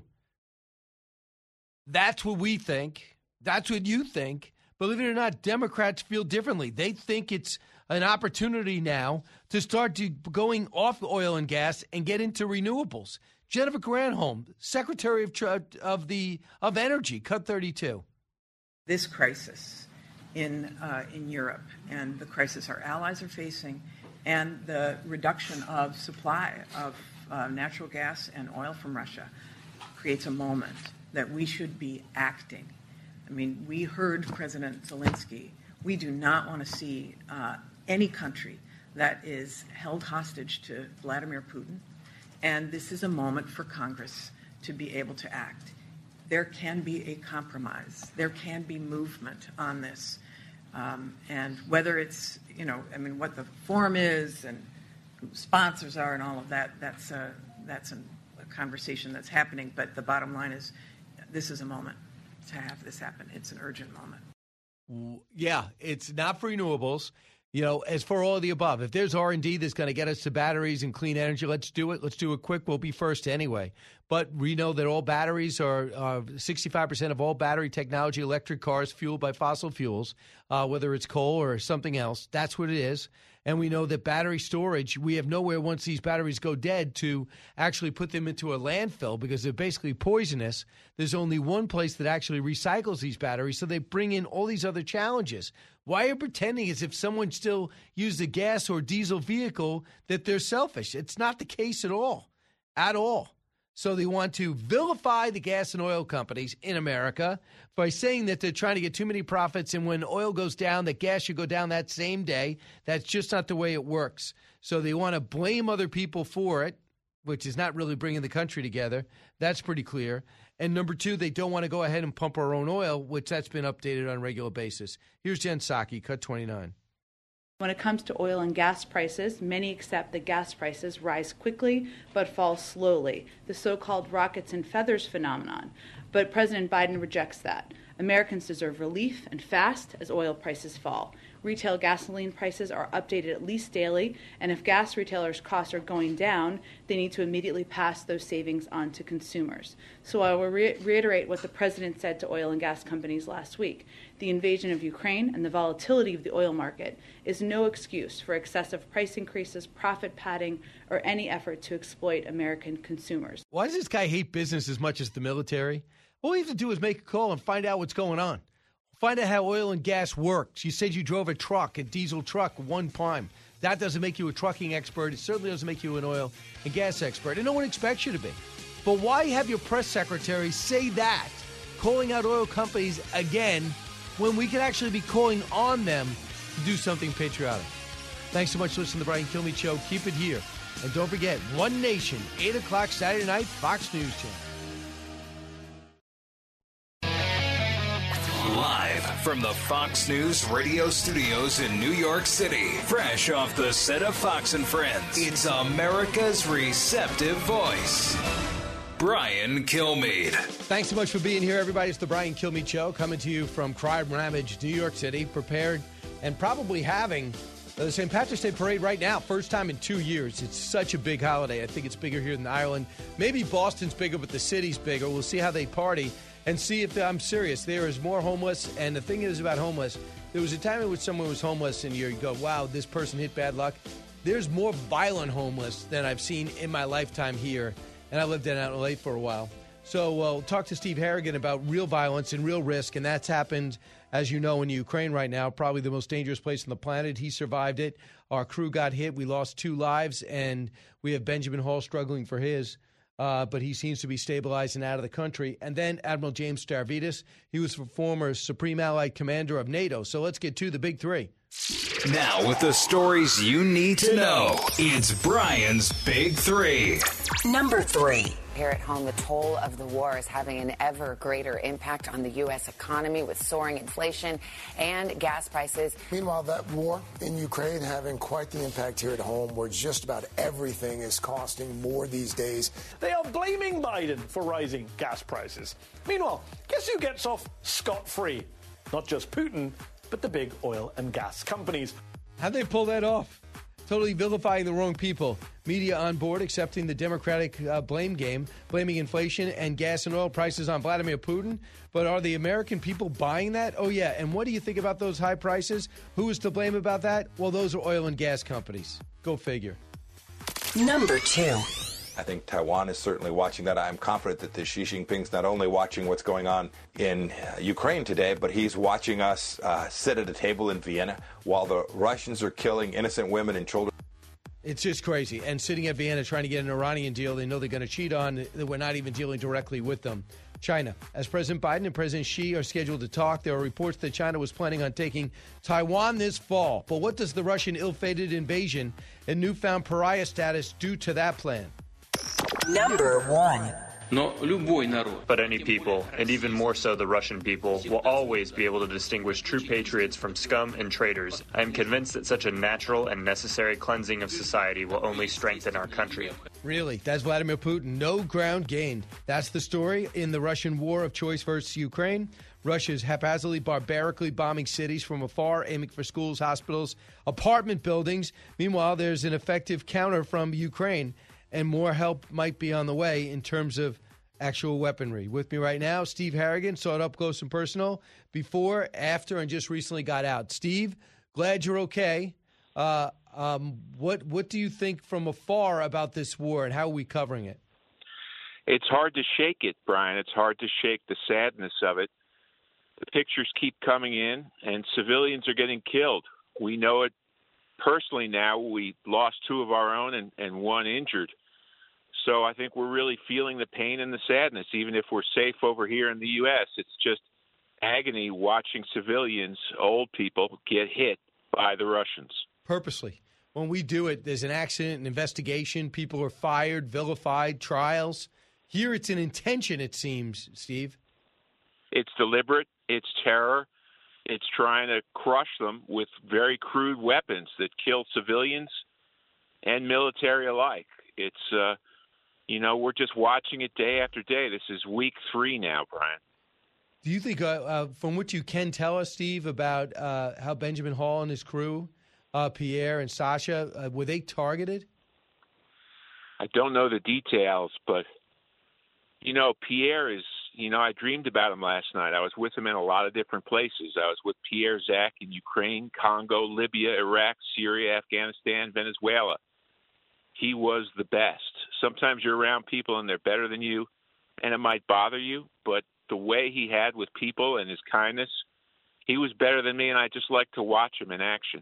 That's what we think. That's what you think. Believe it or not, Democrats feel differently. They think it's an opportunity now to start to going off oil and gas and get into renewables. Jennifer Granholm, Secretary of of the of Energy, cut thirty-two. This crisis in uh, in Europe and the crisis our allies are facing, and the reduction of supply of uh, natural gas and oil from Russia creates a moment that we should be acting. I mean, we heard President Zelensky. We do not want to see uh, any country that is held hostage to Vladimir Putin, and this is a moment for Congress to be able to act. There can be a compromise. There can be movement on this. Um, and whether it's, you know, I mean, what the forum is and who sponsors are and all of that, that's a, that's a, a conversation that's happening. But the bottom line is this is a moment to have this happen. It's an urgent moment. Yeah, it's not for renewables. You know, as for all of the above, if there's R and D that's going to get us to batteries and clean energy, let's do it. Let's do it quick. We'll be first anyway. But we know that all batteries are uh, sixty-five percent of all battery technology, electric cars fueled by fossil fuels, uh, whether it's coal or something else. That's what it is. And we know that battery storage, we have nowhere once these batteries go dead to actually put them into a landfill because they're basically poisonous. There's only one place that actually recycles these batteries, so they bring in all these other challenges. Why are you pretending as if someone still used a gas or diesel vehicle that they're selfish? It's not the case at all, at all. So they want to vilify the gas and oil companies in America by saying that they're trying to get too many profits, and when oil goes down, that gas should go down that same day. That's just not the way it works. So they want to blame other people for it, which is not really bringing the country together. That's pretty clear. And number two, they don't want to go ahead and pump our own oil, which that's been updated on a regular basis. Here's Jen Psaki, cut twenty-nine. When it comes to oil and gas prices, many accept that gas prices rise quickly but fall slowly, the so-called rockets and feathers phenomenon. But President Biden rejects that. Americans deserve relief and fast as oil prices fall. Retail gasoline prices are updated at least daily, and if gas retailers' costs are going down, they need to immediately pass those savings on to consumers. So I will re- reiterate what the president said to oil and gas companies last week. The invasion of Ukraine and the volatility of the oil market is no excuse for excessive price increases, profit padding, or any effort to exploit American consumers. Why does this guy hate business as much as the military? All you have to do is make a call and find out what's going on. Find out how oil and gas works. You said you drove a truck, a diesel truck, one time. That doesn't make you a trucking expert. It certainly doesn't make you an oil and gas expert. And no one expects you to be. But why have your press secretary say that, calling out oil companies again, when we could actually be calling on them to do something patriotic? Thanks so much for listening to the Brian Kilmeade Show. Keep it here. And don't forget, One Nation, eight o'clock Saturday night, Fox News Channel. Live from the Fox News radio studios in New York City, fresh off the set of Fox and Friends, it's America's receptive voice, Brian Kilmeade. Thanks so much for being here, everybody. It's the Brian Kilmeade Show, coming to you from Crime Ravage, New York City, prepared and probably having the Saint Patrick's Day parade right now. First time in two years. It's such a big holiday. I think it's bigger here than Ireland. Maybe Boston's bigger, but the city's bigger. We'll see how they party and see if I'm serious. There is more homeless, and the thing is about homeless, there was a time in which someone was homeless and you go, wow, this person hit bad luck. There's more violent homeless than I've seen in my lifetime here, and I lived in L A for a while. So we'll talk to Steve Harrigan about real violence and real risk, and that's happened, as you know, in Ukraine right now, probably the most dangerous place on the planet. He survived it. Our crew got hit. We lost two lives, and we have Benjamin Hall struggling for his. Uh, but he seems to be stabilized and out of the country. And then Admiral James Stavridis, he was the former Supreme Allied Commander of NATO. So let's get to the big three. Now with the stories you need to know, it's Brian's Big Three. Number three. Here at home, the toll of the war is having an ever greater impact on the U S economy with soaring inflation and gas prices. Meanwhile, that war in Ukraine having quite the impact here at home, where just about everything is costing more these days. They are blaming Biden for rising gas prices. Meanwhile, guess who gets off scot-free? Not just Putin, but the big oil and gas companies. How'd they pull that off? Totally vilifying the wrong people. Media on board, accepting the Democratic uh, blame game, blaming inflation and gas and oil prices on Vladimir Putin. But are the American people buying that? Oh, yeah. And what do you think about those high prices? Who is to blame about that? Well, those are oil and gas companies. Go figure. Number two. I think Taiwan is certainly watching that. I'm confident that the Xi Jinping's not only watching what's going on in uh, Ukraine today, but he's watching us uh, sit at a table in Vienna while the Russians are killing innocent women and children. It's just crazy. And sitting at Vienna trying to get an Iranian deal they know they're going to cheat on, that we're not even dealing directly with them. China. As President Biden and President Xi are scheduled to talk, there are reports that China was planning on taking Taiwan this fall. But what does the Russian ill-fated invasion and newfound pariah status do to that plan? Number one. But any people, and even more so the Russian people, will always be able to distinguish true patriots from scum and traitors. I am convinced that such a natural and necessary cleansing of society will only strengthen our country. Really, that's Vladimir Putin. No ground gained. That's the story in the Russian war of choice versus Ukraine. Russia is haphazardly, barbarically bombing cities from afar, aiming for schools, hospitals, apartment buildings. Meanwhile, there's an effective counter from Ukraine, and more help might be on the way in terms of actual weaponry. With me right now, Steve Harrigan, saw it up close and personal before, after, and just recently got out. Steve, glad you're okay. Uh, um, what what do you think from afar about this war, and how are we covering it? It's hard to shake it, Brian. It's hard to shake the sadness of it. The pictures keep coming in, and civilians are getting killed. We know it personally now. We lost two of our own and, and one injured. So I think we're really feeling the pain and the sadness, even if we're safe over here in the U S. It's just agony watching civilians, old people, get hit by the Russians. Purposely. When we do it, there's an accident, an investigation, people are fired, vilified, trials. Here it's an intention, it seems, Steve. It's deliberate. It's terror. It's trying to crush them with very crude weapons that kill civilians and military alike. It's, uh, you know, we're just watching it day after day. This is week three now, Brian. Do you think, uh, uh, from what you can tell us, Steve, about uh, how Benjamin Hall and his crew, uh, Pierre and Sasha, uh, were they targeted? I don't know the details, but, you know, Pierre is, you know, I dreamed about him last night. I was with him in a lot of different places. I was with Pierre Zak in Ukraine, Congo, Libya, Iraq, Syria, Afghanistan, Venezuela. He was the best. Sometimes you're around people and they're better than you, and it might bother you, but the way he had with people and his kindness, he was better than me, and I just like to watch him in action.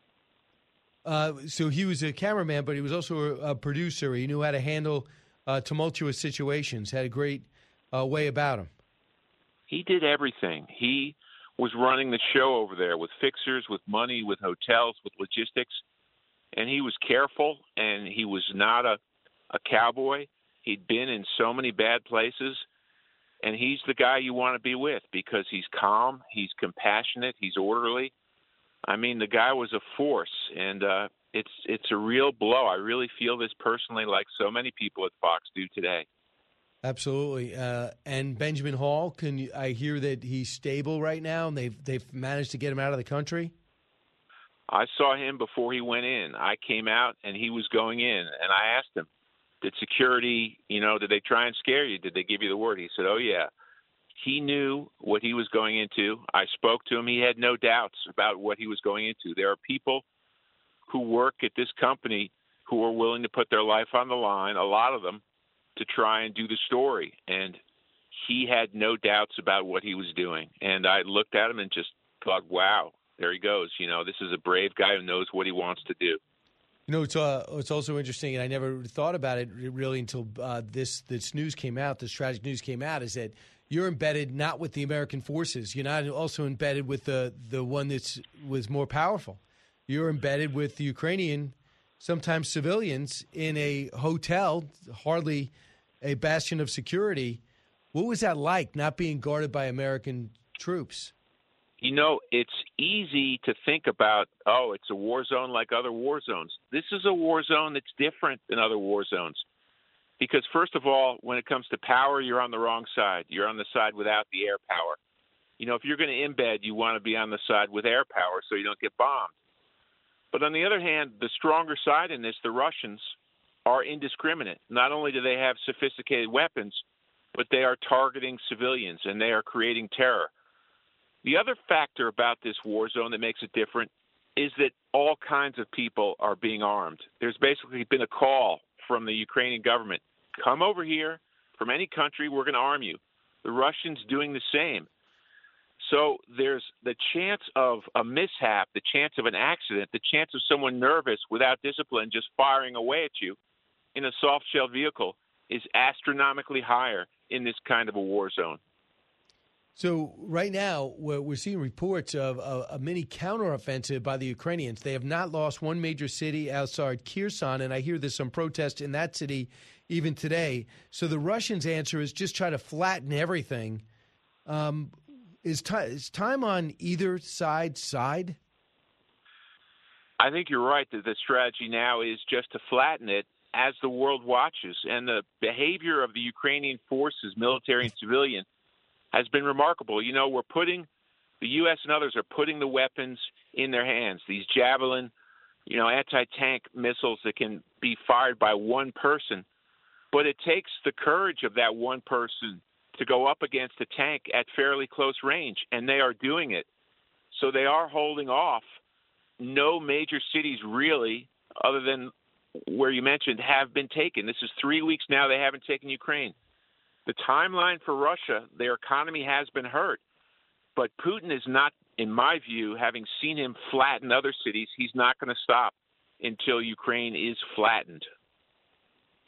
Uh, so he was a cameraman, but he was also a, a producer. He knew how to handle uh, tumultuous situations, had a great uh, way about him. He did everything. He was running the show over there with fixers, with money, with hotels, with logistics, and he was careful, and he was not a, a cowboy. He'd been in so many bad places. And he's the guy you want to be with because he's calm, he's compassionate, he's orderly. I mean, the guy was a force, and uh, it's it's a real blow. I really feel this personally, like so many people at Fox do today. Absolutely. Uh, and Benjamin Hall, can you, I hear that he's stable right now, and they've they've managed to get him out of the country? I saw him before he went in. I came out, and he was going in, and I asked him, did security, you know, did they try and scare you? Did they give you the word? He said, oh, yeah. He knew what he was going into. I spoke to him. He had no doubts about what he was going into. There are people who work at this company who are willing to put their life on the line, a lot of them, to try and do the story. And he had no doubts about what he was doing. And I looked at him and just thought, wow, there he goes. You know, this is a brave guy who knows what he wants to do. You know, it's uh, it's also interesting, and I never thought about it really until uh, this this news came out, this tragic news came out, is that you're embedded not with the American forces. You're not also embedded with the, the one that was more powerful. You're embedded with the Ukrainian, sometimes civilians, in a hotel, hardly a bastion of security. What was that like, not being guarded by American troops? You know, it's easy to think about, oh, it's a war zone like other war zones. This is a war zone that's different than other war zones. Because, first of all, when it comes to power, you're on the wrong side. You're on the side without the air power. You know, if you're going to embed, you want to be on the side with air power so you don't get bombed. But on the other hand, the stronger side in this, the Russians, are indiscriminate. Not only do they have sophisticated weapons, but they are targeting civilians, and they are creating terror. The other factor about this war zone that makes it different is that all kinds of people are being armed. There's basically been a call from the Ukrainian government, come over here from any country, we're going to arm you. The Russians doing the same. So there's the chance of a mishap, the chance of an accident, the chance of someone nervous without discipline just firing away at you in a soft-shell vehicle is astronomically higher in this kind of a war zone. So right now, we're, we're seeing reports of a, a mini counteroffensive by the Ukrainians. They have not lost one major city outside Kherson, and I hear there's some protest in that city even today. So the Russians' answer is just try to flatten everything. Um, is, t- is time on either side side? I think you're right that the strategy now is just to flatten it as the world watches. And the behavior of the Ukrainian forces, military and civilian, has been remarkable. You know, we're putting, the U S and others are putting the weapons in their hands, these Javelin, you know, anti-tank missiles that can be fired by one person. But it takes the courage of that one person to go up against a tank at fairly close range, and they are doing it. So they are holding off. No major cities really, other than where you mentioned, have been taken. This is three weeks now they haven't taken Ukraine. The timeline for Russia, their economy has been hurt. But Putin is not, in my view, having seen him flatten other cities, he's not going to stop until Ukraine is flattened.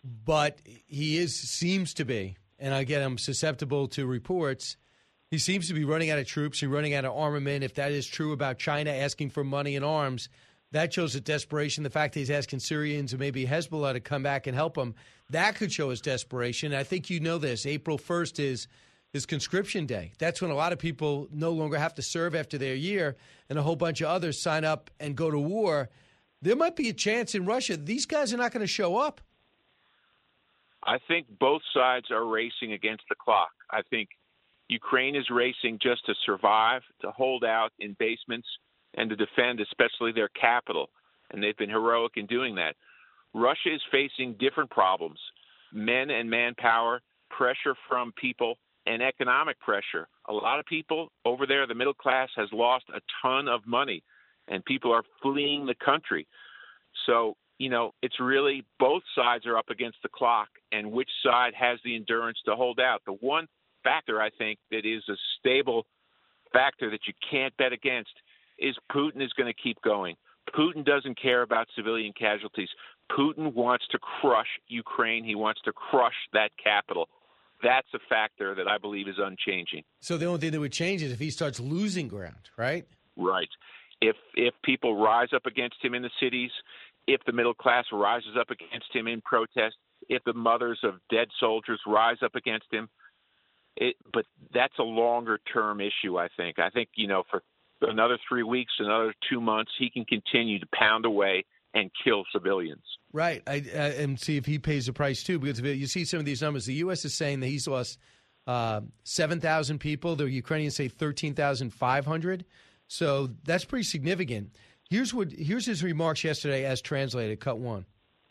but he is seems to be, and again, I'm susceptible to reports, he seems to be running out of troops, he's running out of armament. If that is true about China asking for money and arms, that shows a desperation. The fact that he's asking Syrians and maybe Hezbollah to come back and help him, that could show his desperation. I think you know this. April first is is conscription day. That's when a lot of people no longer have to serve after their year, and a whole bunch of others sign up and go to war. There might be a chance in Russia these guys are not going to show up. I think both sides are racing against the clock. I think Ukraine is racing just to survive, to hold out in basements, and to defend especially their capital, and they've been heroic in doing that. Russia is facing different problems, men and manpower, pressure from people, and economic pressure. A lot of people over there, the middle class, has lost a ton of money, and people are fleeing the country. So, you know, it's really both sides are up against the clock, and which side has the endurance to hold out. The one factor, I think, that is a stable factor that you can't bet against is Putin is going to keep going. Putin doesn't care about civilian casualties. Putin wants to crush Ukraine. He wants to crush that capital. That's a factor that I believe is unchanging. So the only thing that would change is if he starts losing ground, right? Right. If if people rise up against him in the cities, if the middle class rises up against him in protest, if the mothers of dead soldiers rise up against him, it, but that's a longer-term issue, I think. I think, you know, for another three weeks, another two months, he can continue to pound away and kill civilians. Right, I, uh, and see if he pays the price, too, because if you see some of these numbers. The U S is saying that he's lost uh, seven thousand people. The Ukrainians say thirteen thousand five hundred. So that's pretty significant. Here's what here's his remarks yesterday as translated, cut one.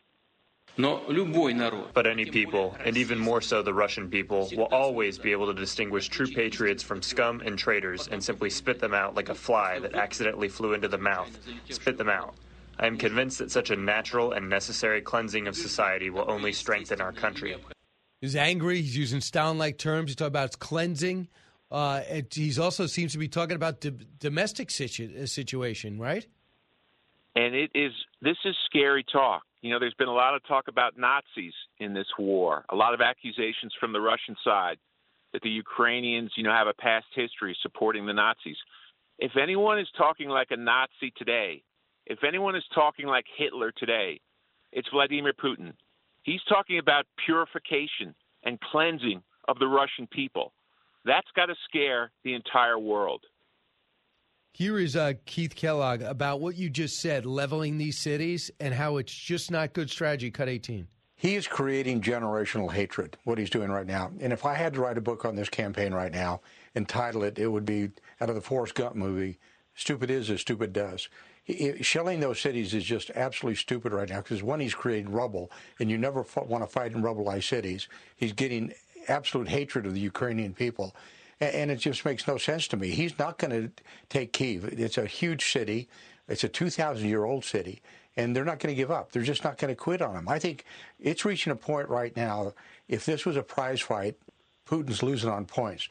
But any people, and even more so the Russian people, will always be able to distinguish true patriots from scum and traitors and simply spit them out like a fly that accidentally flew into the mouth. Spit them out. I am convinced that such a natural and necessary cleansing of society will only strengthen our country. He's angry. He's using Stalin-like terms. He's talking about cleansing. Uh, and he's also seems to be talking about the domestic situ- situation, right? And it is. This is scary talk. You know, there's been a lot of talk about Nazis in this war, a lot of accusations from the Russian side that the Ukrainians, you know, have a past history supporting the Nazis. If anyone is talking like a Nazi today, if anyone is talking like Hitler today, it's Vladimir Putin. He's talking about purification and cleansing of the Russian people. That's got to scare the entire world. Here is uh, Keith Kellogg about what you just said, leveling these cities and how it's just not good strategy. Cut eighteen. He is creating generational hatred, what he's doing right now. And if I had to write a book on this campaign right now and title it, it would be out of the Forrest Gump movie, Stupid Is as Stupid Does. He, shelling those cities is just absolutely stupid right now because, one, he's created rubble, and you never f- want to fight in rubble-ized cities. He's getting absolute hatred of the Ukrainian people. And it just makes no sense to me. He's not going to take Kyiv. It's a huge city. It's a two thousand year old city. And they're not going to give up. They're just not going to quit on him. I think it's reaching a point right now, if this was a prize fight, Putin's losing on points.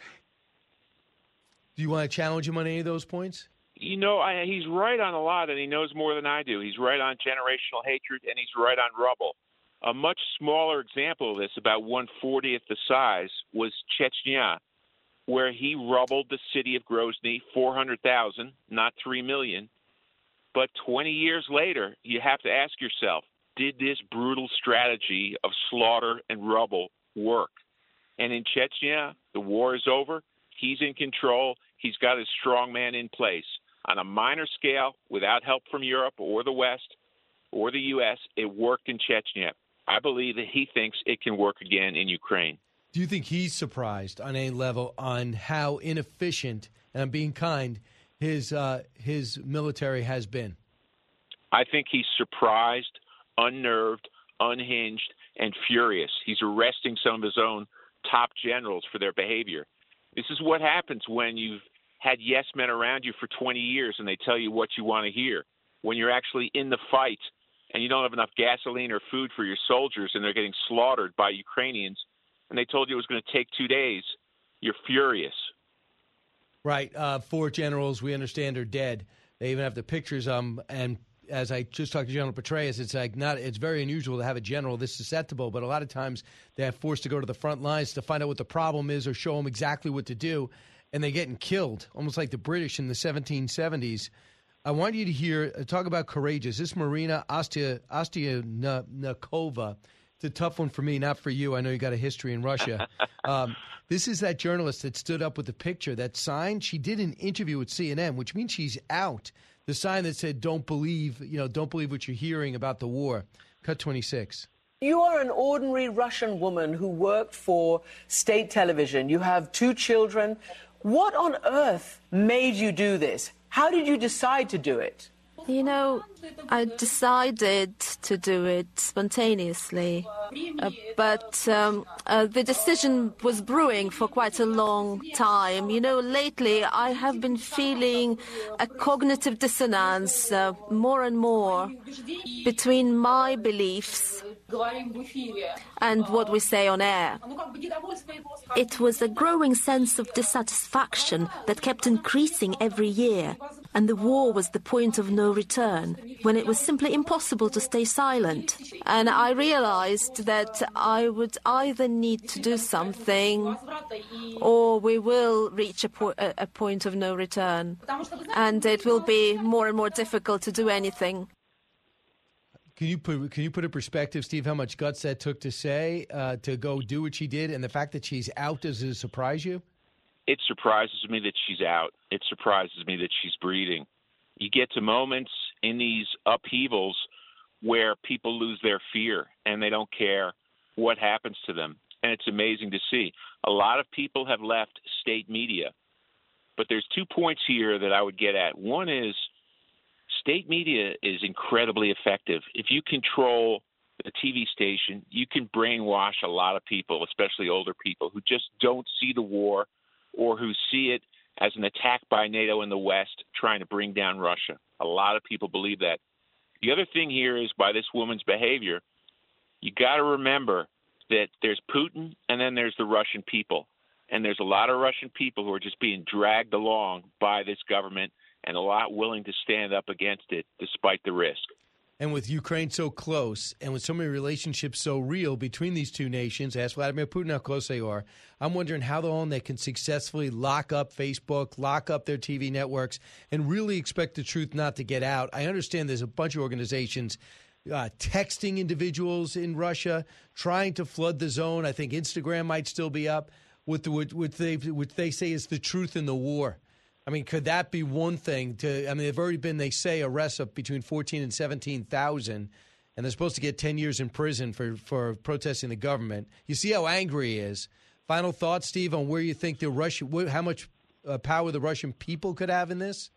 Do you want to challenge him on any of those points? You know, I, he's right on a lot, and he knows more than I do. He's right on generational hatred, and he's right on rubble. A much smaller example of this, about one fortieth the size, was Chechnya, where he rubbled the city of Grozny, four hundred thousand, not three million. But twenty years later, you have to ask yourself, did this brutal strategy of slaughter and rubble work? And in Chechnya, the war is over. He's in control. He's got his strongman in place. On a minor scale, without help from Europe or the West or the U S, it worked in Chechnya. I believe that he thinks it can work again in Ukraine. Do you think he's surprised on any level on how inefficient, and I'm being kind, his uh, his military has been? I think he's surprised, unnerved, unhinged, and furious. He's arresting some of his own top generals for their behavior. This is what happens when you've had yes men around you for twenty years and they tell you what you want to hear. When you're actually in the fight and you don't have enough gasoline or food for your soldiers and they're getting slaughtered by Ukrainians, and they told you it was going to take two days, you're furious. Right. Uh, four generals, we understand, are dead. They even have the pictures. Um, and as I just talked to General Petraeus, it's like not. It's very unusual to have a general this susceptible, but a lot of times they're forced to go to the front lines to find out what the problem is or show them exactly what to do, and they're getting killed, almost like the British in the seventeen seventies. I want you to hear uh, talk about courageous. This Marina Ostia, Ostianakova. It's a tough one for me, not for you. I know you got a history in Russia. Um, this is that journalist that stood up with the picture, that sign. She did an interview with C N N, which means she's out. The sign that said, "Don't believe, you know, don't believe what you're hearing about the war." Cut twenty-six. You are an ordinary Russian woman who worked for state television. You have two children. What on earth made you do this? How did you decide to do it? You know, I decided to do it spontaneously, uh, but um, uh, the decision was brewing for quite a long time. You know, lately I have been feeling a cognitive dissonance uh, more and more between my beliefs and what we say on air. It was a growing sense of dissatisfaction that kept increasing every year, and the war was the point of no return, when it was simply impossible to stay silent. And I realized that I would either need to do something or we will reach a, po- a point of no return, and it will be more and more difficult to do anything. Can you put can you put in perspective, Steve, how much guts that took to say, uh, to go do what she did, and the fact that she's out, does it surprise you? It surprises me that she's out. It surprises me that she's breathing. You get to moments in these upheavals where people lose their fear and they don't care what happens to them. And it's amazing to see. A lot of people have left state media. But there's two points here that I would get at. One is state media is incredibly effective. If you control the T V station, you can brainwash a lot of people, especially older people, who just don't see the war or who see it as an attack by NATO in the West trying to bring down Russia. A lot of people believe that. The other thing here is, by this woman's behavior, you got to remember that there's Putin and then there's the Russian people. And there's a lot of Russian people who are just being dragged along by this government and a lot willing to stand up against it despite the risk. And with Ukraine so close and with so many relationships so real between these two nations, ask Vladimir Putin how close they are, I'm wondering how long they can successfully lock up Facebook, lock up their T V networks, and really expect the truth not to get out. I understand there's a bunch of organizations uh, texting individuals in Russia, trying to flood the zone. I think Instagram might still be up with the, what they, what they say is the truth in the war. I mean, could that be one thing to, I mean, they've already been, they say, arrests of between fourteen and seventeen thousand, and they're supposed to get ten years in prison for, for protesting the government. You see how angry he is. Final thoughts, Steve, on where you think the Russian, how much uh, power the Russian people could have in this?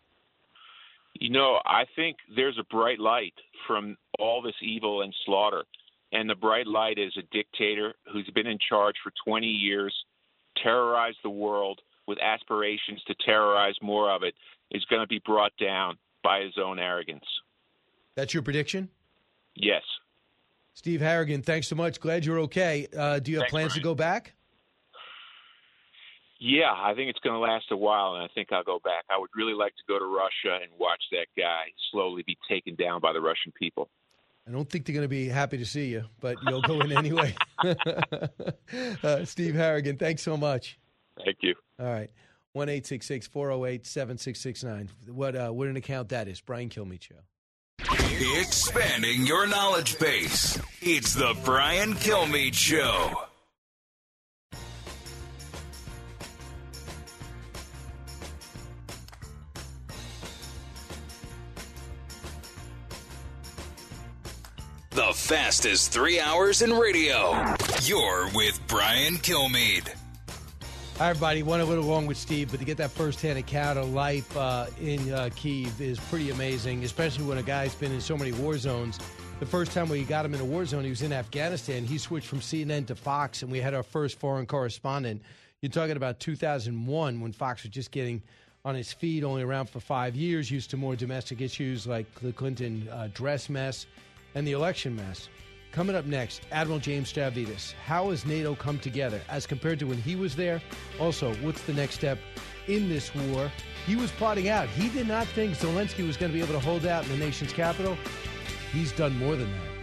You know, I think there's a bright light from all this evil and slaughter. And the bright light is a dictator who's been in charge for twenty years, terrorized the world, with aspirations to terrorize more of it, is going to be brought down by his own arrogance. That's your prediction? Yes. Steve Harrigan, thanks so much. Glad you're okay. Uh, do you have Thanks, plans Brian. to go back? Yeah, I think it's going to last a while, and I think I'll go back. I would really like to go to Russia and watch that guy slowly be taken down by the Russian people. I don't think they're going to be happy to see you, but you'll go in anyway. uh, Steve Harrigan, thanks so much. Thank you. All right. one eight six six, four oh eight, seven six six nine. What, uh, what an account that is. Brian Kilmeade Show. Expanding your knowledge base. It's the Brian Kilmeade Show. The fastest three hours in radio. You're with Brian Kilmeade. Hi, everybody. Went a little long with Steve, but to get that firsthand account of life uh, in uh, Kyiv is pretty amazing, especially when a guy's been in so many war zones. The first time we got him in a war zone, he was in Afghanistan. He switched from C N N to Fox, and we had our first foreign correspondent. You're talking about two thousand one, when Fox was just getting on his feet, only around for five years, used to more domestic issues like the Clinton uh, dress mess and the election mess. Coming up next, Admiral James Stavridis. How has NATO come together as compared to when he was there? Also, what's the next step in this war. He was plotting out. He did not think Zelensky was going to be able to hold out in the nation's capital. He's done more than that.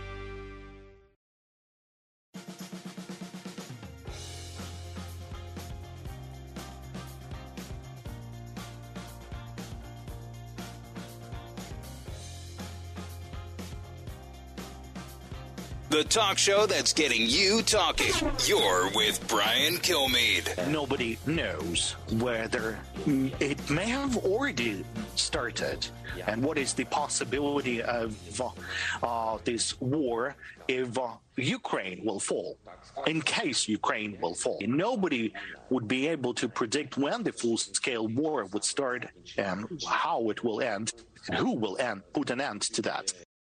The talk show that's getting you talking. You're with Brian Kilmeade. Nobody knows whether it may have already started and what is the possibility of uh, this war if uh, Ukraine will fall, in case Ukraine will fall. Nobody would be able to predict when the full-scale war would start and how it will end and who will end, put an end to that.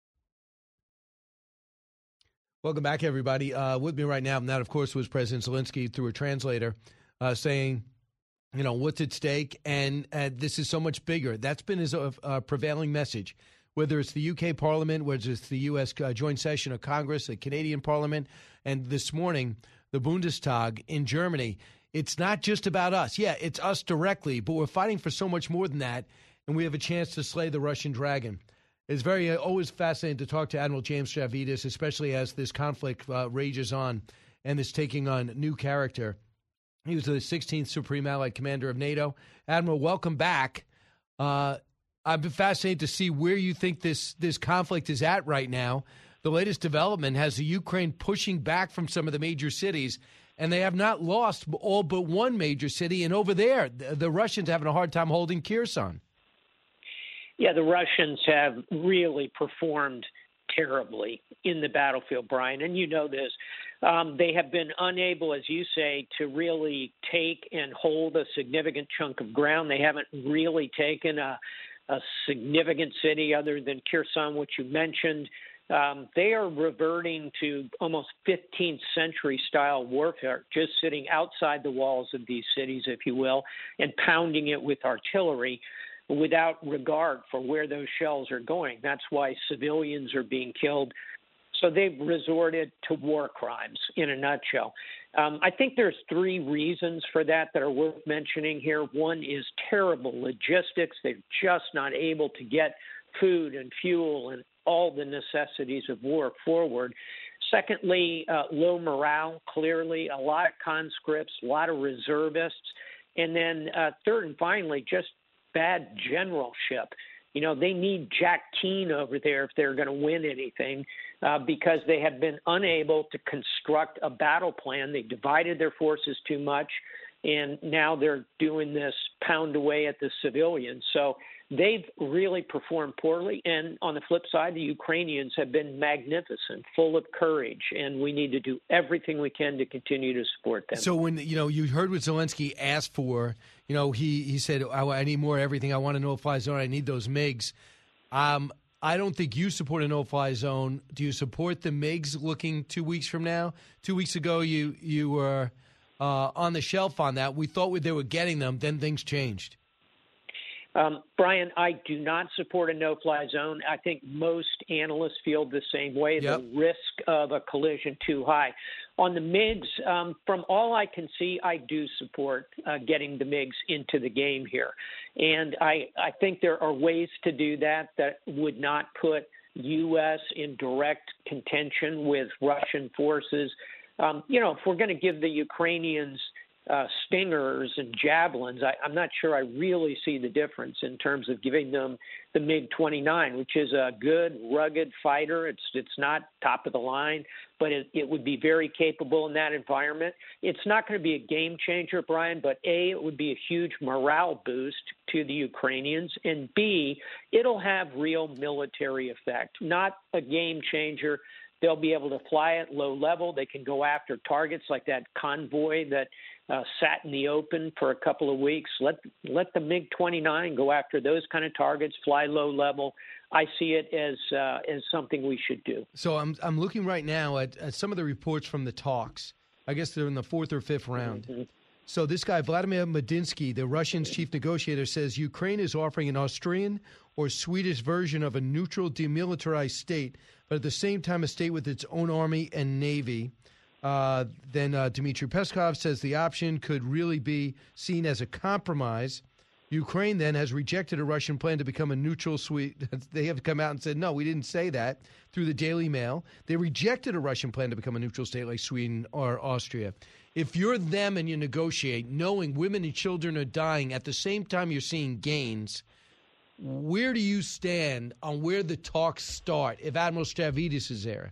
Welcome back, everybody. Uh, with me right now, and that, of course, was President Zelensky through a translator uh, saying, you know, what's at stake, and uh, this is so much bigger. That's been his uh, uh, prevailing message, whether it's the U K Parliament, whether it's the U S uh, joint session of Congress, the Canadian Parliament, and this morning, the Bundestag in Germany. It's not just about us. Yeah, it's us directly, but we're fighting for so much more than that, and we have a chance to slay the Russian dragon. It's very uh, always fascinating to talk to Admiral James Stavridis, especially as this conflict uh, rages on and is taking on new character. He was the sixteenth Supreme Allied Commander of NATO. Admiral, welcome back. Uh, I've been fascinated to see where you think this, this conflict is at right now. The latest development has the Ukraine pushing back from some of the major cities, and they have not lost all but one major city. And over there, the, the Russians are having a hard time holding Kherson. Yeah, the Russians have really performed terribly in the battlefield, Brian, and you know this. Um, they have been unable, as you say, to really take and hold a significant chunk of ground. They haven't really taken a, a significant city other than Kherson, which you mentioned. Um, they are reverting to almost fifteenth century style warfare, just sitting outside the walls of these cities, if you will, and pounding it with artillery, without regard for where those shells are going. That's why civilians are being killed. So they've resorted to war crimes in a nutshell. Um, I think there's three reasons for that that are worth mentioning here. One is terrible logistics. They're just not able to get food and fuel and all the necessities of war forward. Secondly, uh, low morale, clearly, a lot of conscripts, a lot of reservists. And then uh, third and finally, just bad generalship. You know, they need Jack Keane over there if they're going to win anything uh, because they have been unable to construct a battle plan. They divided their forces too much, and now they're doing this pound away at the civilians. So they've really performed poorly. And on the flip side, the Ukrainians have been magnificent, full of courage, and we need to do everything we can to continue to support them. So when, you know, you heard what Zelensky asked for, you know, he, he said, I, I need more everything. I want a no-fly zone. I need those MiGs. Um, I don't think you support a no-fly zone. Do you support the MiGs looking two weeks from now? Two weeks ago, you, you were uh, on the shelf on that. We thought they were getting them. Then things changed. Um, Brian, I do not support a no-fly zone. I think most analysts feel the same way. Yep. The risk of a collision too high. On the MiGs, um, from all I can see, I do support uh, getting the MiGs into the game here. And I, I think there are ways to do that that would not put U S in direct contention with Russian forces. Um, you know, if we're going to give the Ukrainians Uh, Stingers and Javelins, I, I'm not sure I really see the difference in terms of giving them the MiG twenty-nine, which is a good, rugged fighter. It's it's not top of the line, but it, it would be very capable in that environment. It's not going to be a game changer, Brian, but A, it would be a huge morale boost to the Ukrainians, and B, it'll have real military effect, not a game changer. They'll be able to fly at low level. They can go after targets like that convoy that uh, sat in the open for a couple of weeks. Let let the MiG twenty-nine go after those kind of targets, fly low level. I see it as uh, as something we should do. So I'm I'm looking right now at, at some of the reports from the talks. I guess they're in the fourth or fifth round. Mm-hmm. So this guy, Vladimir Medinsky, the Russian's chief negotiator, says Ukraine is offering an Austrian or Swedish version of a neutral demilitarized state, but at the same time a state with its own army and navy. Uh, then uh, Dmitry Peskov says the option could really be seen as a compromise. Ukraine then has rejected a Russian plan to become a neutral Sweden. They have come out and said, no, we didn't say that through the Daily Mail. They rejected a Russian plan to become a neutral state like Sweden or Austria. If you're them and you negotiate, knowing women and children are dying at the same time you're seeing gains, where do you stand on where the talks start if Admiral Stavridis is there?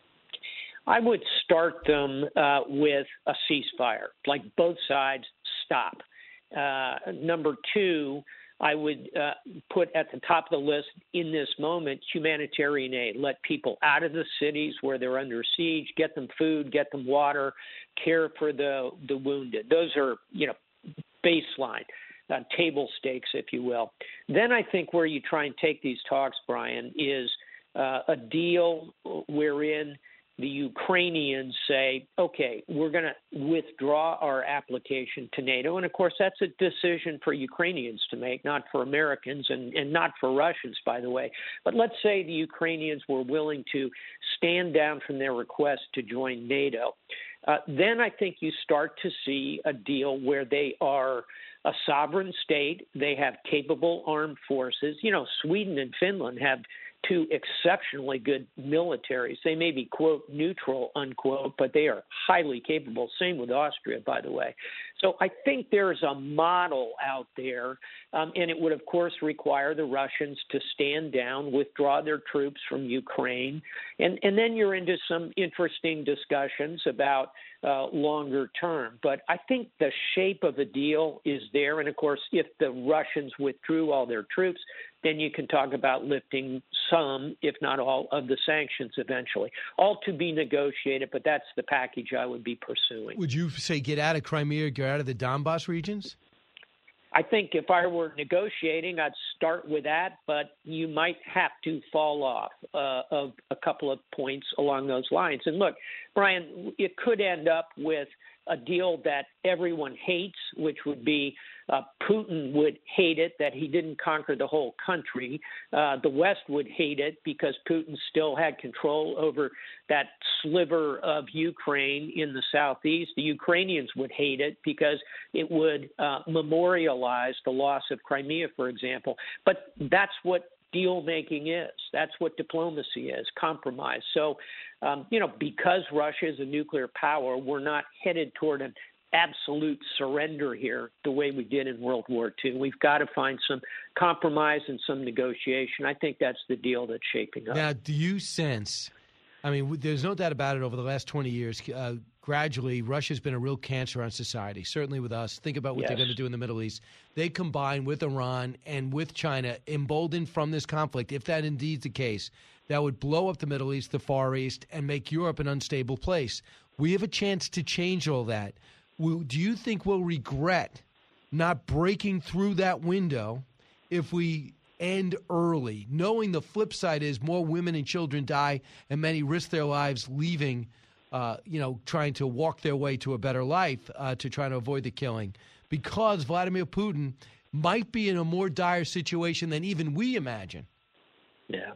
I would start them uh, with a ceasefire, like both sides stop. Uh, number two, I would uh, put at the top of the list in this moment humanitarian aid. Let people out of the cities where they're under siege, get them food, get them water, care for the, the wounded. Those are, you know, baseline, uh, table stakes, if you will. Then I think where you try and take these talks, Brian, is uh, a deal wherein the Ukrainians say, okay, we're going to withdraw our application to NATO. And, of course, that's a decision for Ukrainians to make, not for Americans and, and not for Russians, by the way. But let's say the Ukrainians were willing to stand down from their request to join NATO. Uh, then I think you start to see a deal where they are a sovereign state. They have capable armed forces. You know, Sweden and Finland have two exceptionally good militaries. They may be, quote, neutral, unquote, but they are highly capable. Same with Austria, by the way. So I think there's a model out there, um, and it would, of course, require the Russians to stand down, withdraw their troops from Ukraine, and, and then you're into some interesting discussions about uh, longer term. But I think the shape of a deal is there, and, of course, if the Russians withdrew all their troops, then you can talk about lifting some, if not all, of the sanctions eventually. All to be negotiated, but that's the package I would be pursuing. Would you say get out of Crimea, get out of the Donbass regions? I think if I were negotiating, I'd start with that, but you might have to fall off uh, of a couple of points along those lines. And look, Brian, it could end up with a deal that everyone hates, which would be uh, Putin would hate it that he didn't conquer the whole country. Uh, the West would hate it because Putin still had control over that sliver of Ukraine in the southeast. The Ukrainians would hate it because it would uh, memorialize the loss of Crimea, for example. But that's what deal making is. That's what diplomacy is, compromise. So, um, you know, because Russia is a nuclear power, we're not headed toward an absolute surrender here the way we did in World War Two. We've got to find some compromise and some negotiation. I think that's the deal that's shaping up. Now, do you sense, I mean, there's no doubt about it, over the last twenty years, uh, gradually, Russia's been a real cancer on society, certainly with us. Think about what Yes. they're going to do in the Middle East. They combine with Iran and with China, emboldened from this conflict, if that indeed is the case, that would blow up the Middle East, the Far East, and make Europe an unstable place. We have a chance to change all that. Will, do you think we'll regret not breaking through that window if we end early, knowing the flip side is more women and children die and many risk their lives leaving, uh, you know, trying to walk their way to a better life uh, to try to avoid the killing, because Vladimir Putin might be in a more dire situation than even we imagine? Yeah.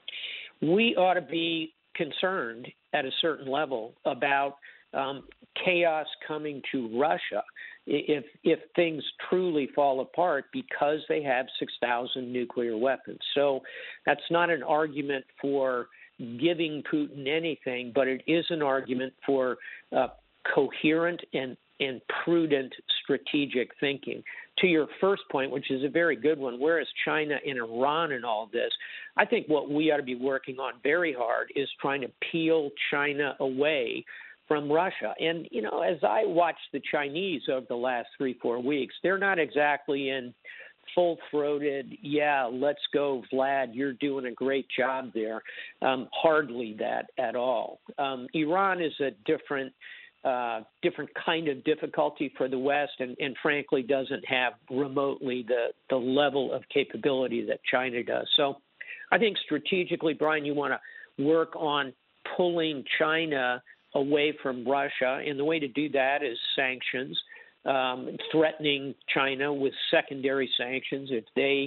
We ought to be concerned at a certain level about um, chaos coming to Russia if if things truly fall apart because they have six thousand nuclear weapons. So that's not an argument for giving Putin anything, but it is an argument for uh, coherent and, and prudent strategic thinking. To your first point, which is a very good one, where is China and Iran in all this? I think what we ought to be working on very hard is trying to peel China away from Russia. And, you know, as I watch the Chinese over the last three, four weeks, they're not exactly in full-throated, yeah, let's go, Vlad, you're doing a great job there. Um, hardly that at all. Um, Iran is a different uh, different kind of difficulty for the West and, and frankly, doesn't have remotely the, the level of capability that China does. So I think strategically, Brian, you want to work on pulling China away from Russia, and the way to do that is sanctions, um, threatening China with secondary sanctions if they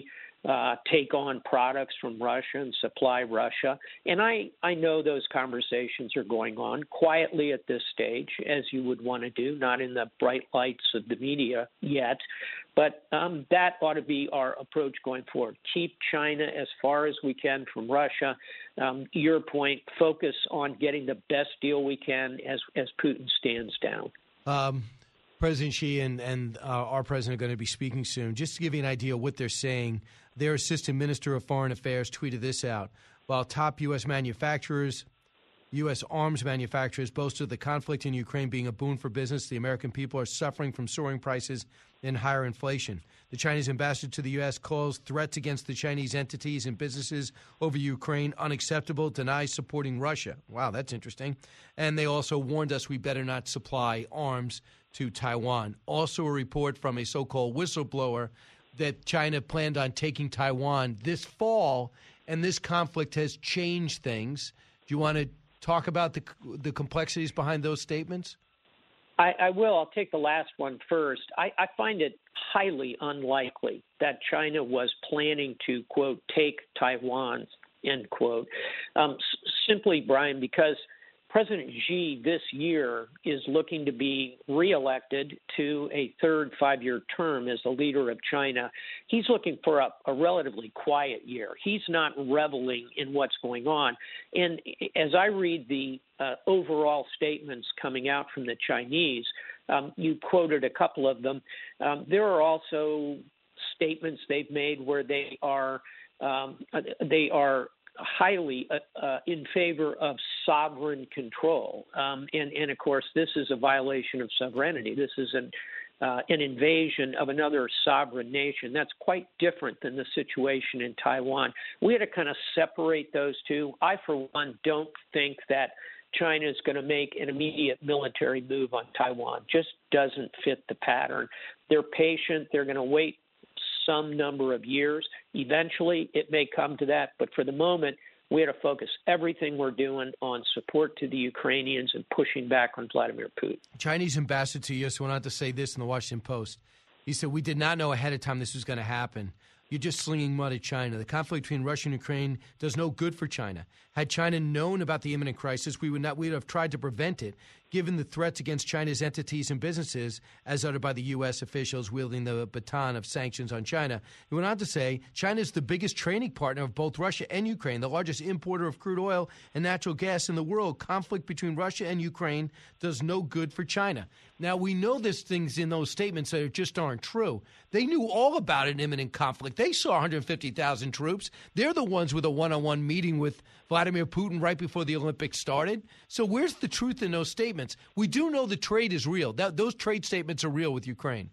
uh, take on products from Russia and supply Russia. And I, I know those conversations are going on quietly at this stage, as you would want to do, not in the bright lights of the media yet. But um, that ought to be our approach going forward. Keep China as far as we can from Russia. Um, your point, focus on getting the best deal we can as, as Putin stands down. Um, President Xi and, and uh, our president are going to be speaking soon. Just to give you an idea of what they're saying, their Assistant Minister of Foreign Affairs tweeted this out. While top U S manufacturers, U S arms manufacturers boasted the conflict in Ukraine being a boon for business, the American people are suffering from soaring prices and higher inflation. The Chinese ambassador to the U S calls threats against the Chinese entities and businesses over Ukraine unacceptable, denies supporting Russia. Wow, that's interesting. And they also warned us we better not supply arms to Taiwan. Also a report from a so-called whistleblower that China planned on taking Taiwan this fall, and this conflict has changed things. Do you want to talk about the the complexities behind those statements? I, I will. I'll take the last one first. I, I find it highly unlikely that China was planning to, quote, take Taiwan, end quote, um, s- simply, Brian, because President Xi this year is looking to be reelected to a third five-year term as the leader of China. He's looking for a, a relatively quiet year. He's not reveling in what's going on. And as I read the uh, overall statements coming out from the Chinese, um, you quoted a couple of them. Um, there are also statements they've made where they are um, they are highly uh, uh, in favor of sovereign control. Um, and, and, of course, this is a violation of sovereignty. This is an, uh, an invasion of another sovereign nation. That's quite different than the situation in Taiwan. We had to kind of separate those two. I, for one, don't think that China is going to make an immediate military move on Taiwan. Just doesn't fit the pattern. They're patient. They're going to wait some number of years. Eventually, it may come to that. But for the moment, we had to focus everything we're doing on support to the Ukrainians and pushing back on Vladimir Putin. Chinese ambassador to U S went on to say this in the Washington Post. He said, we did not know ahead of time this was going to happen. You're just slinging mud at China. The conflict between Russia and Ukraine does no good for China. Had China known about the imminent crisis, we would not we would have tried to prevent it, given the threats against China's entities and businesses, as uttered by the U S officials wielding the baton of sanctions on China. He went on to say, China is the biggest trading partner of both Russia and Ukraine, the largest importer of crude oil and natural gas in the world. Conflict between Russia and Ukraine does no good for China. Now, we know there's things in those statements that just aren't true. They knew all about an imminent conflict. They saw one hundred fifty thousand troops. They're the ones with a one-on-one meeting with Vladimir Putin right before the Olympics started. So where's the truth in those statements? We do know the trade is real. That, those trade statements are real with Ukraine.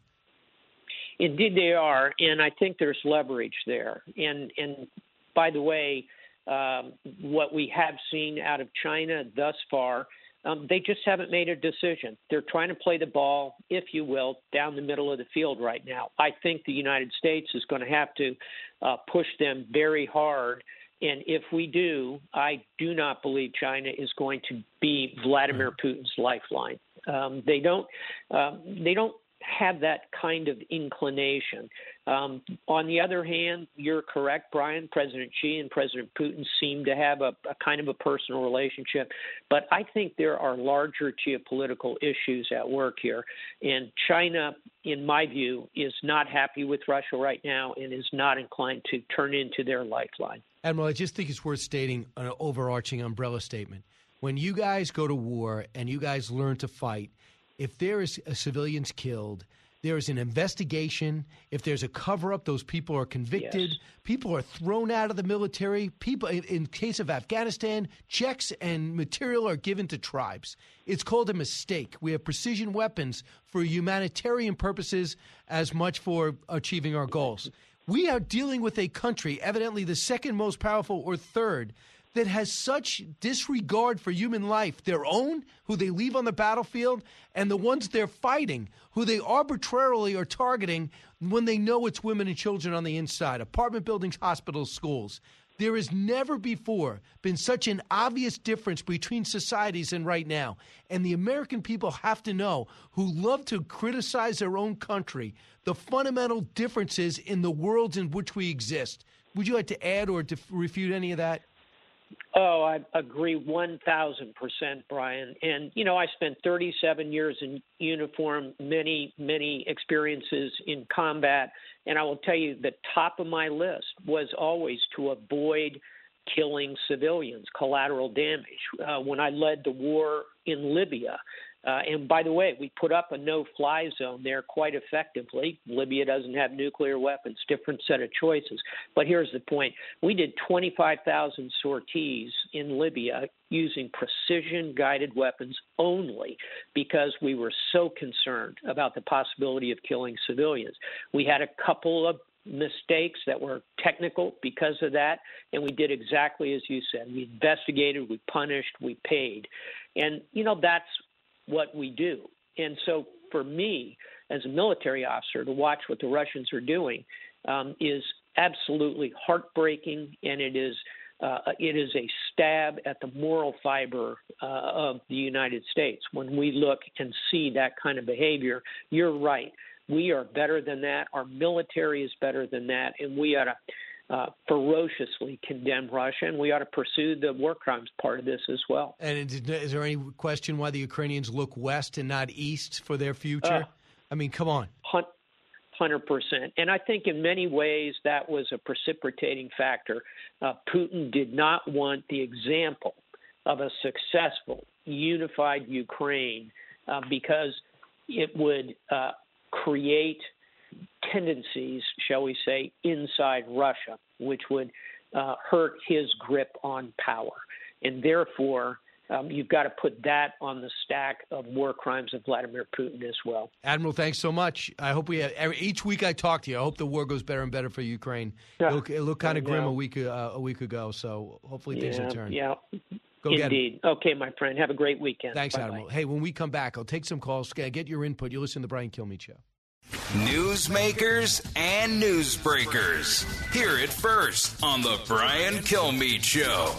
Indeed they are, and I think there's leverage there. And, and by the way, um, what we have seen out of China thus far, Um, they just haven't made a decision. They're trying to play the ball, if you will, down the middle of the field right now. I think the United States is going to have to uh, push them very hard. And if we do, I do not believe China is going to be Vladimir Putin's lifeline. Um, they don't. Um, they don't have that kind of inclination. Um, on the other hand, you're correct, Brian. President Xi and President Putin seem to have a, a kind of a personal relationship. But I think there are larger geopolitical issues at work here. And China, in my view, is not happy with Russia right now and is not inclined to turn into their lifeline. Admiral, I just think it's worth stating an overarching umbrella statement. When you guys go to war and you guys learn to fight, if there is a civilians killed, there is an investigation. If there's a cover-up, those people are convicted. Yes. People are thrown out of the military. People, in case of Afghanistan, checks and material are given to tribes. It's called a mistake. We have precision weapons for humanitarian purposes as much for achieving our goals. We are dealing with a country, evidently the second most powerful or third, that has such disregard for human life, their own, who they leave on the battlefield, and the ones they're fighting, who they arbitrarily are targeting when they know it's women and children on the inside, apartment buildings, hospitals, schools. There has never before been such an obvious difference between societies than right now. And the American people have to know, who love to criticize their own country, the fundamental differences in the worlds in which we exist. Would you like to add or to refute any of that? Oh, I agree one thousand percent, Brian. And, you know, I spent thirty-seven years in uniform, many, many experiences in combat. And I will tell you, the top of my list was always to avoid killing civilians, collateral damage. Uh, when I led the war in Libya, uh, and by the way, we put up a no-fly zone there quite effectively. Libya doesn't have nuclear weapons, different set of choices. But here's the point. We did twenty-five thousand sorties in Libya using precision-guided weapons only because we were so concerned about the possibility of killing civilians. We had a couple of mistakes that were technical because of that, and we did exactly as you said. We investigated, we punished, we paid. And, you know, that's what we do. And so for me, as a military officer, to watch what the Russians are doing um, is absolutely heartbreaking, and it is uh, it is a stab at the moral fiber uh, of the United States. When we look and see that kind of behavior, you're right. We are better than that. Our military is better than that, and we ought to uh, ferociously condemn Russia, and we ought to pursue the war crimes part of this as well. And is there any question why the Ukrainians look west and not east for their future? Uh, I mean, come on. one hundred percent. And I think in many ways that was a precipitating factor. Uh, Putin did not want the example of a successful, unified Ukraine uh, because it would uh, create tendencies, shall we say, inside Russia, which would uh, hurt his grip on power. And therefore, um, you've got to put that on the stack of war crimes of Vladimir Putin as well. Admiral, thanks so much. I hope we have, every, each week I talk to you, I hope the war goes better and better for Ukraine. Yeah. It looked, it looked kind of grim a week uh, a week ago, so hopefully things yeah, will turn. Yeah, Go indeed. Okay, my friend. Have a great weekend. Thanks, Bye-bye. Admiral. Hey, when we come back, I'll take some calls, get your input. You listen to the Brian Kilmeade Show. Newsmakers and newsbreakers. Hear it first on the Brian Kilmeade Show.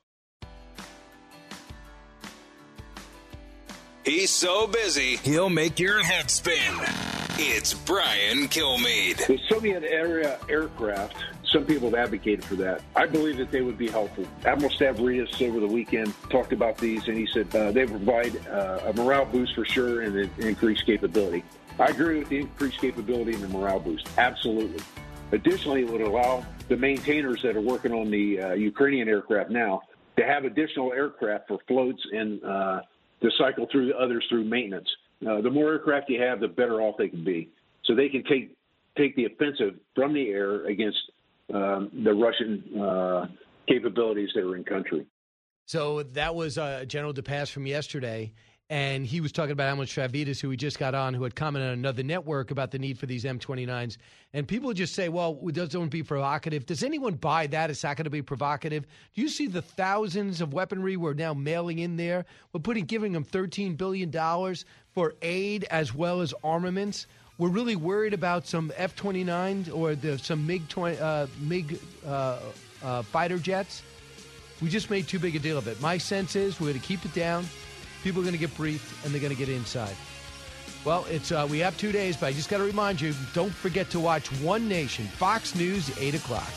He's so busy, he'll make your head spin. It's Brian Kilmeade. The Soviet era aircraft, some people have advocated for that. I believe that they would be helpful. Admiral Stavridis over the weekend talked about these, and he said uh, they provide uh, a morale boost for sure and an increased capability. I agree with the increased capability and the morale boost. Absolutely. Additionally, it would allow the maintainers that are working on the uh, Ukrainian aircraft now to have additional aircraft for floats and uh, to cycle through the others through maintenance. Uh, the more aircraft you have, the better off they can be. So they can take take the offensive from the air against um, the Russian uh, capabilities that are in country. So that was uh, General DePass from yesterday. And he was talking about Admiral Stavridis, who we just got on, who had commented on another network about the need for these M twenty-nines. And people just say, well, it doesn't be provocative. Does anyone buy that? It's not going to be provocative. Do you see the thousands of weaponry we're now mailing in there? We're putting, giving them thirteen billion dollars for aid as well as armaments. We're really worried about some F twenty-nines or the, some MiG, twenty, uh, MiG uh, uh, fighter jets. We just made too big a deal of it. My sense is we're going to keep it down. People are going to get briefed, and they're going to get inside. Well, it's uh, we have two days, but I just got to remind you, don't forget to watch One Nation, Fox News, eight o'clock.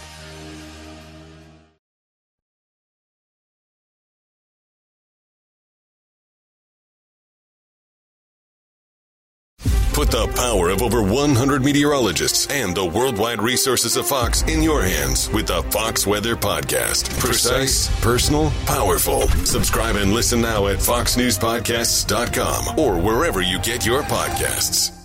Put the power of over one hundred meteorologists and the worldwide resources of Fox in your hands with the Fox Weather Podcast. Precise, personal, powerful. Subscribe and listen now at fox news podcasts dot com or wherever you get your podcasts.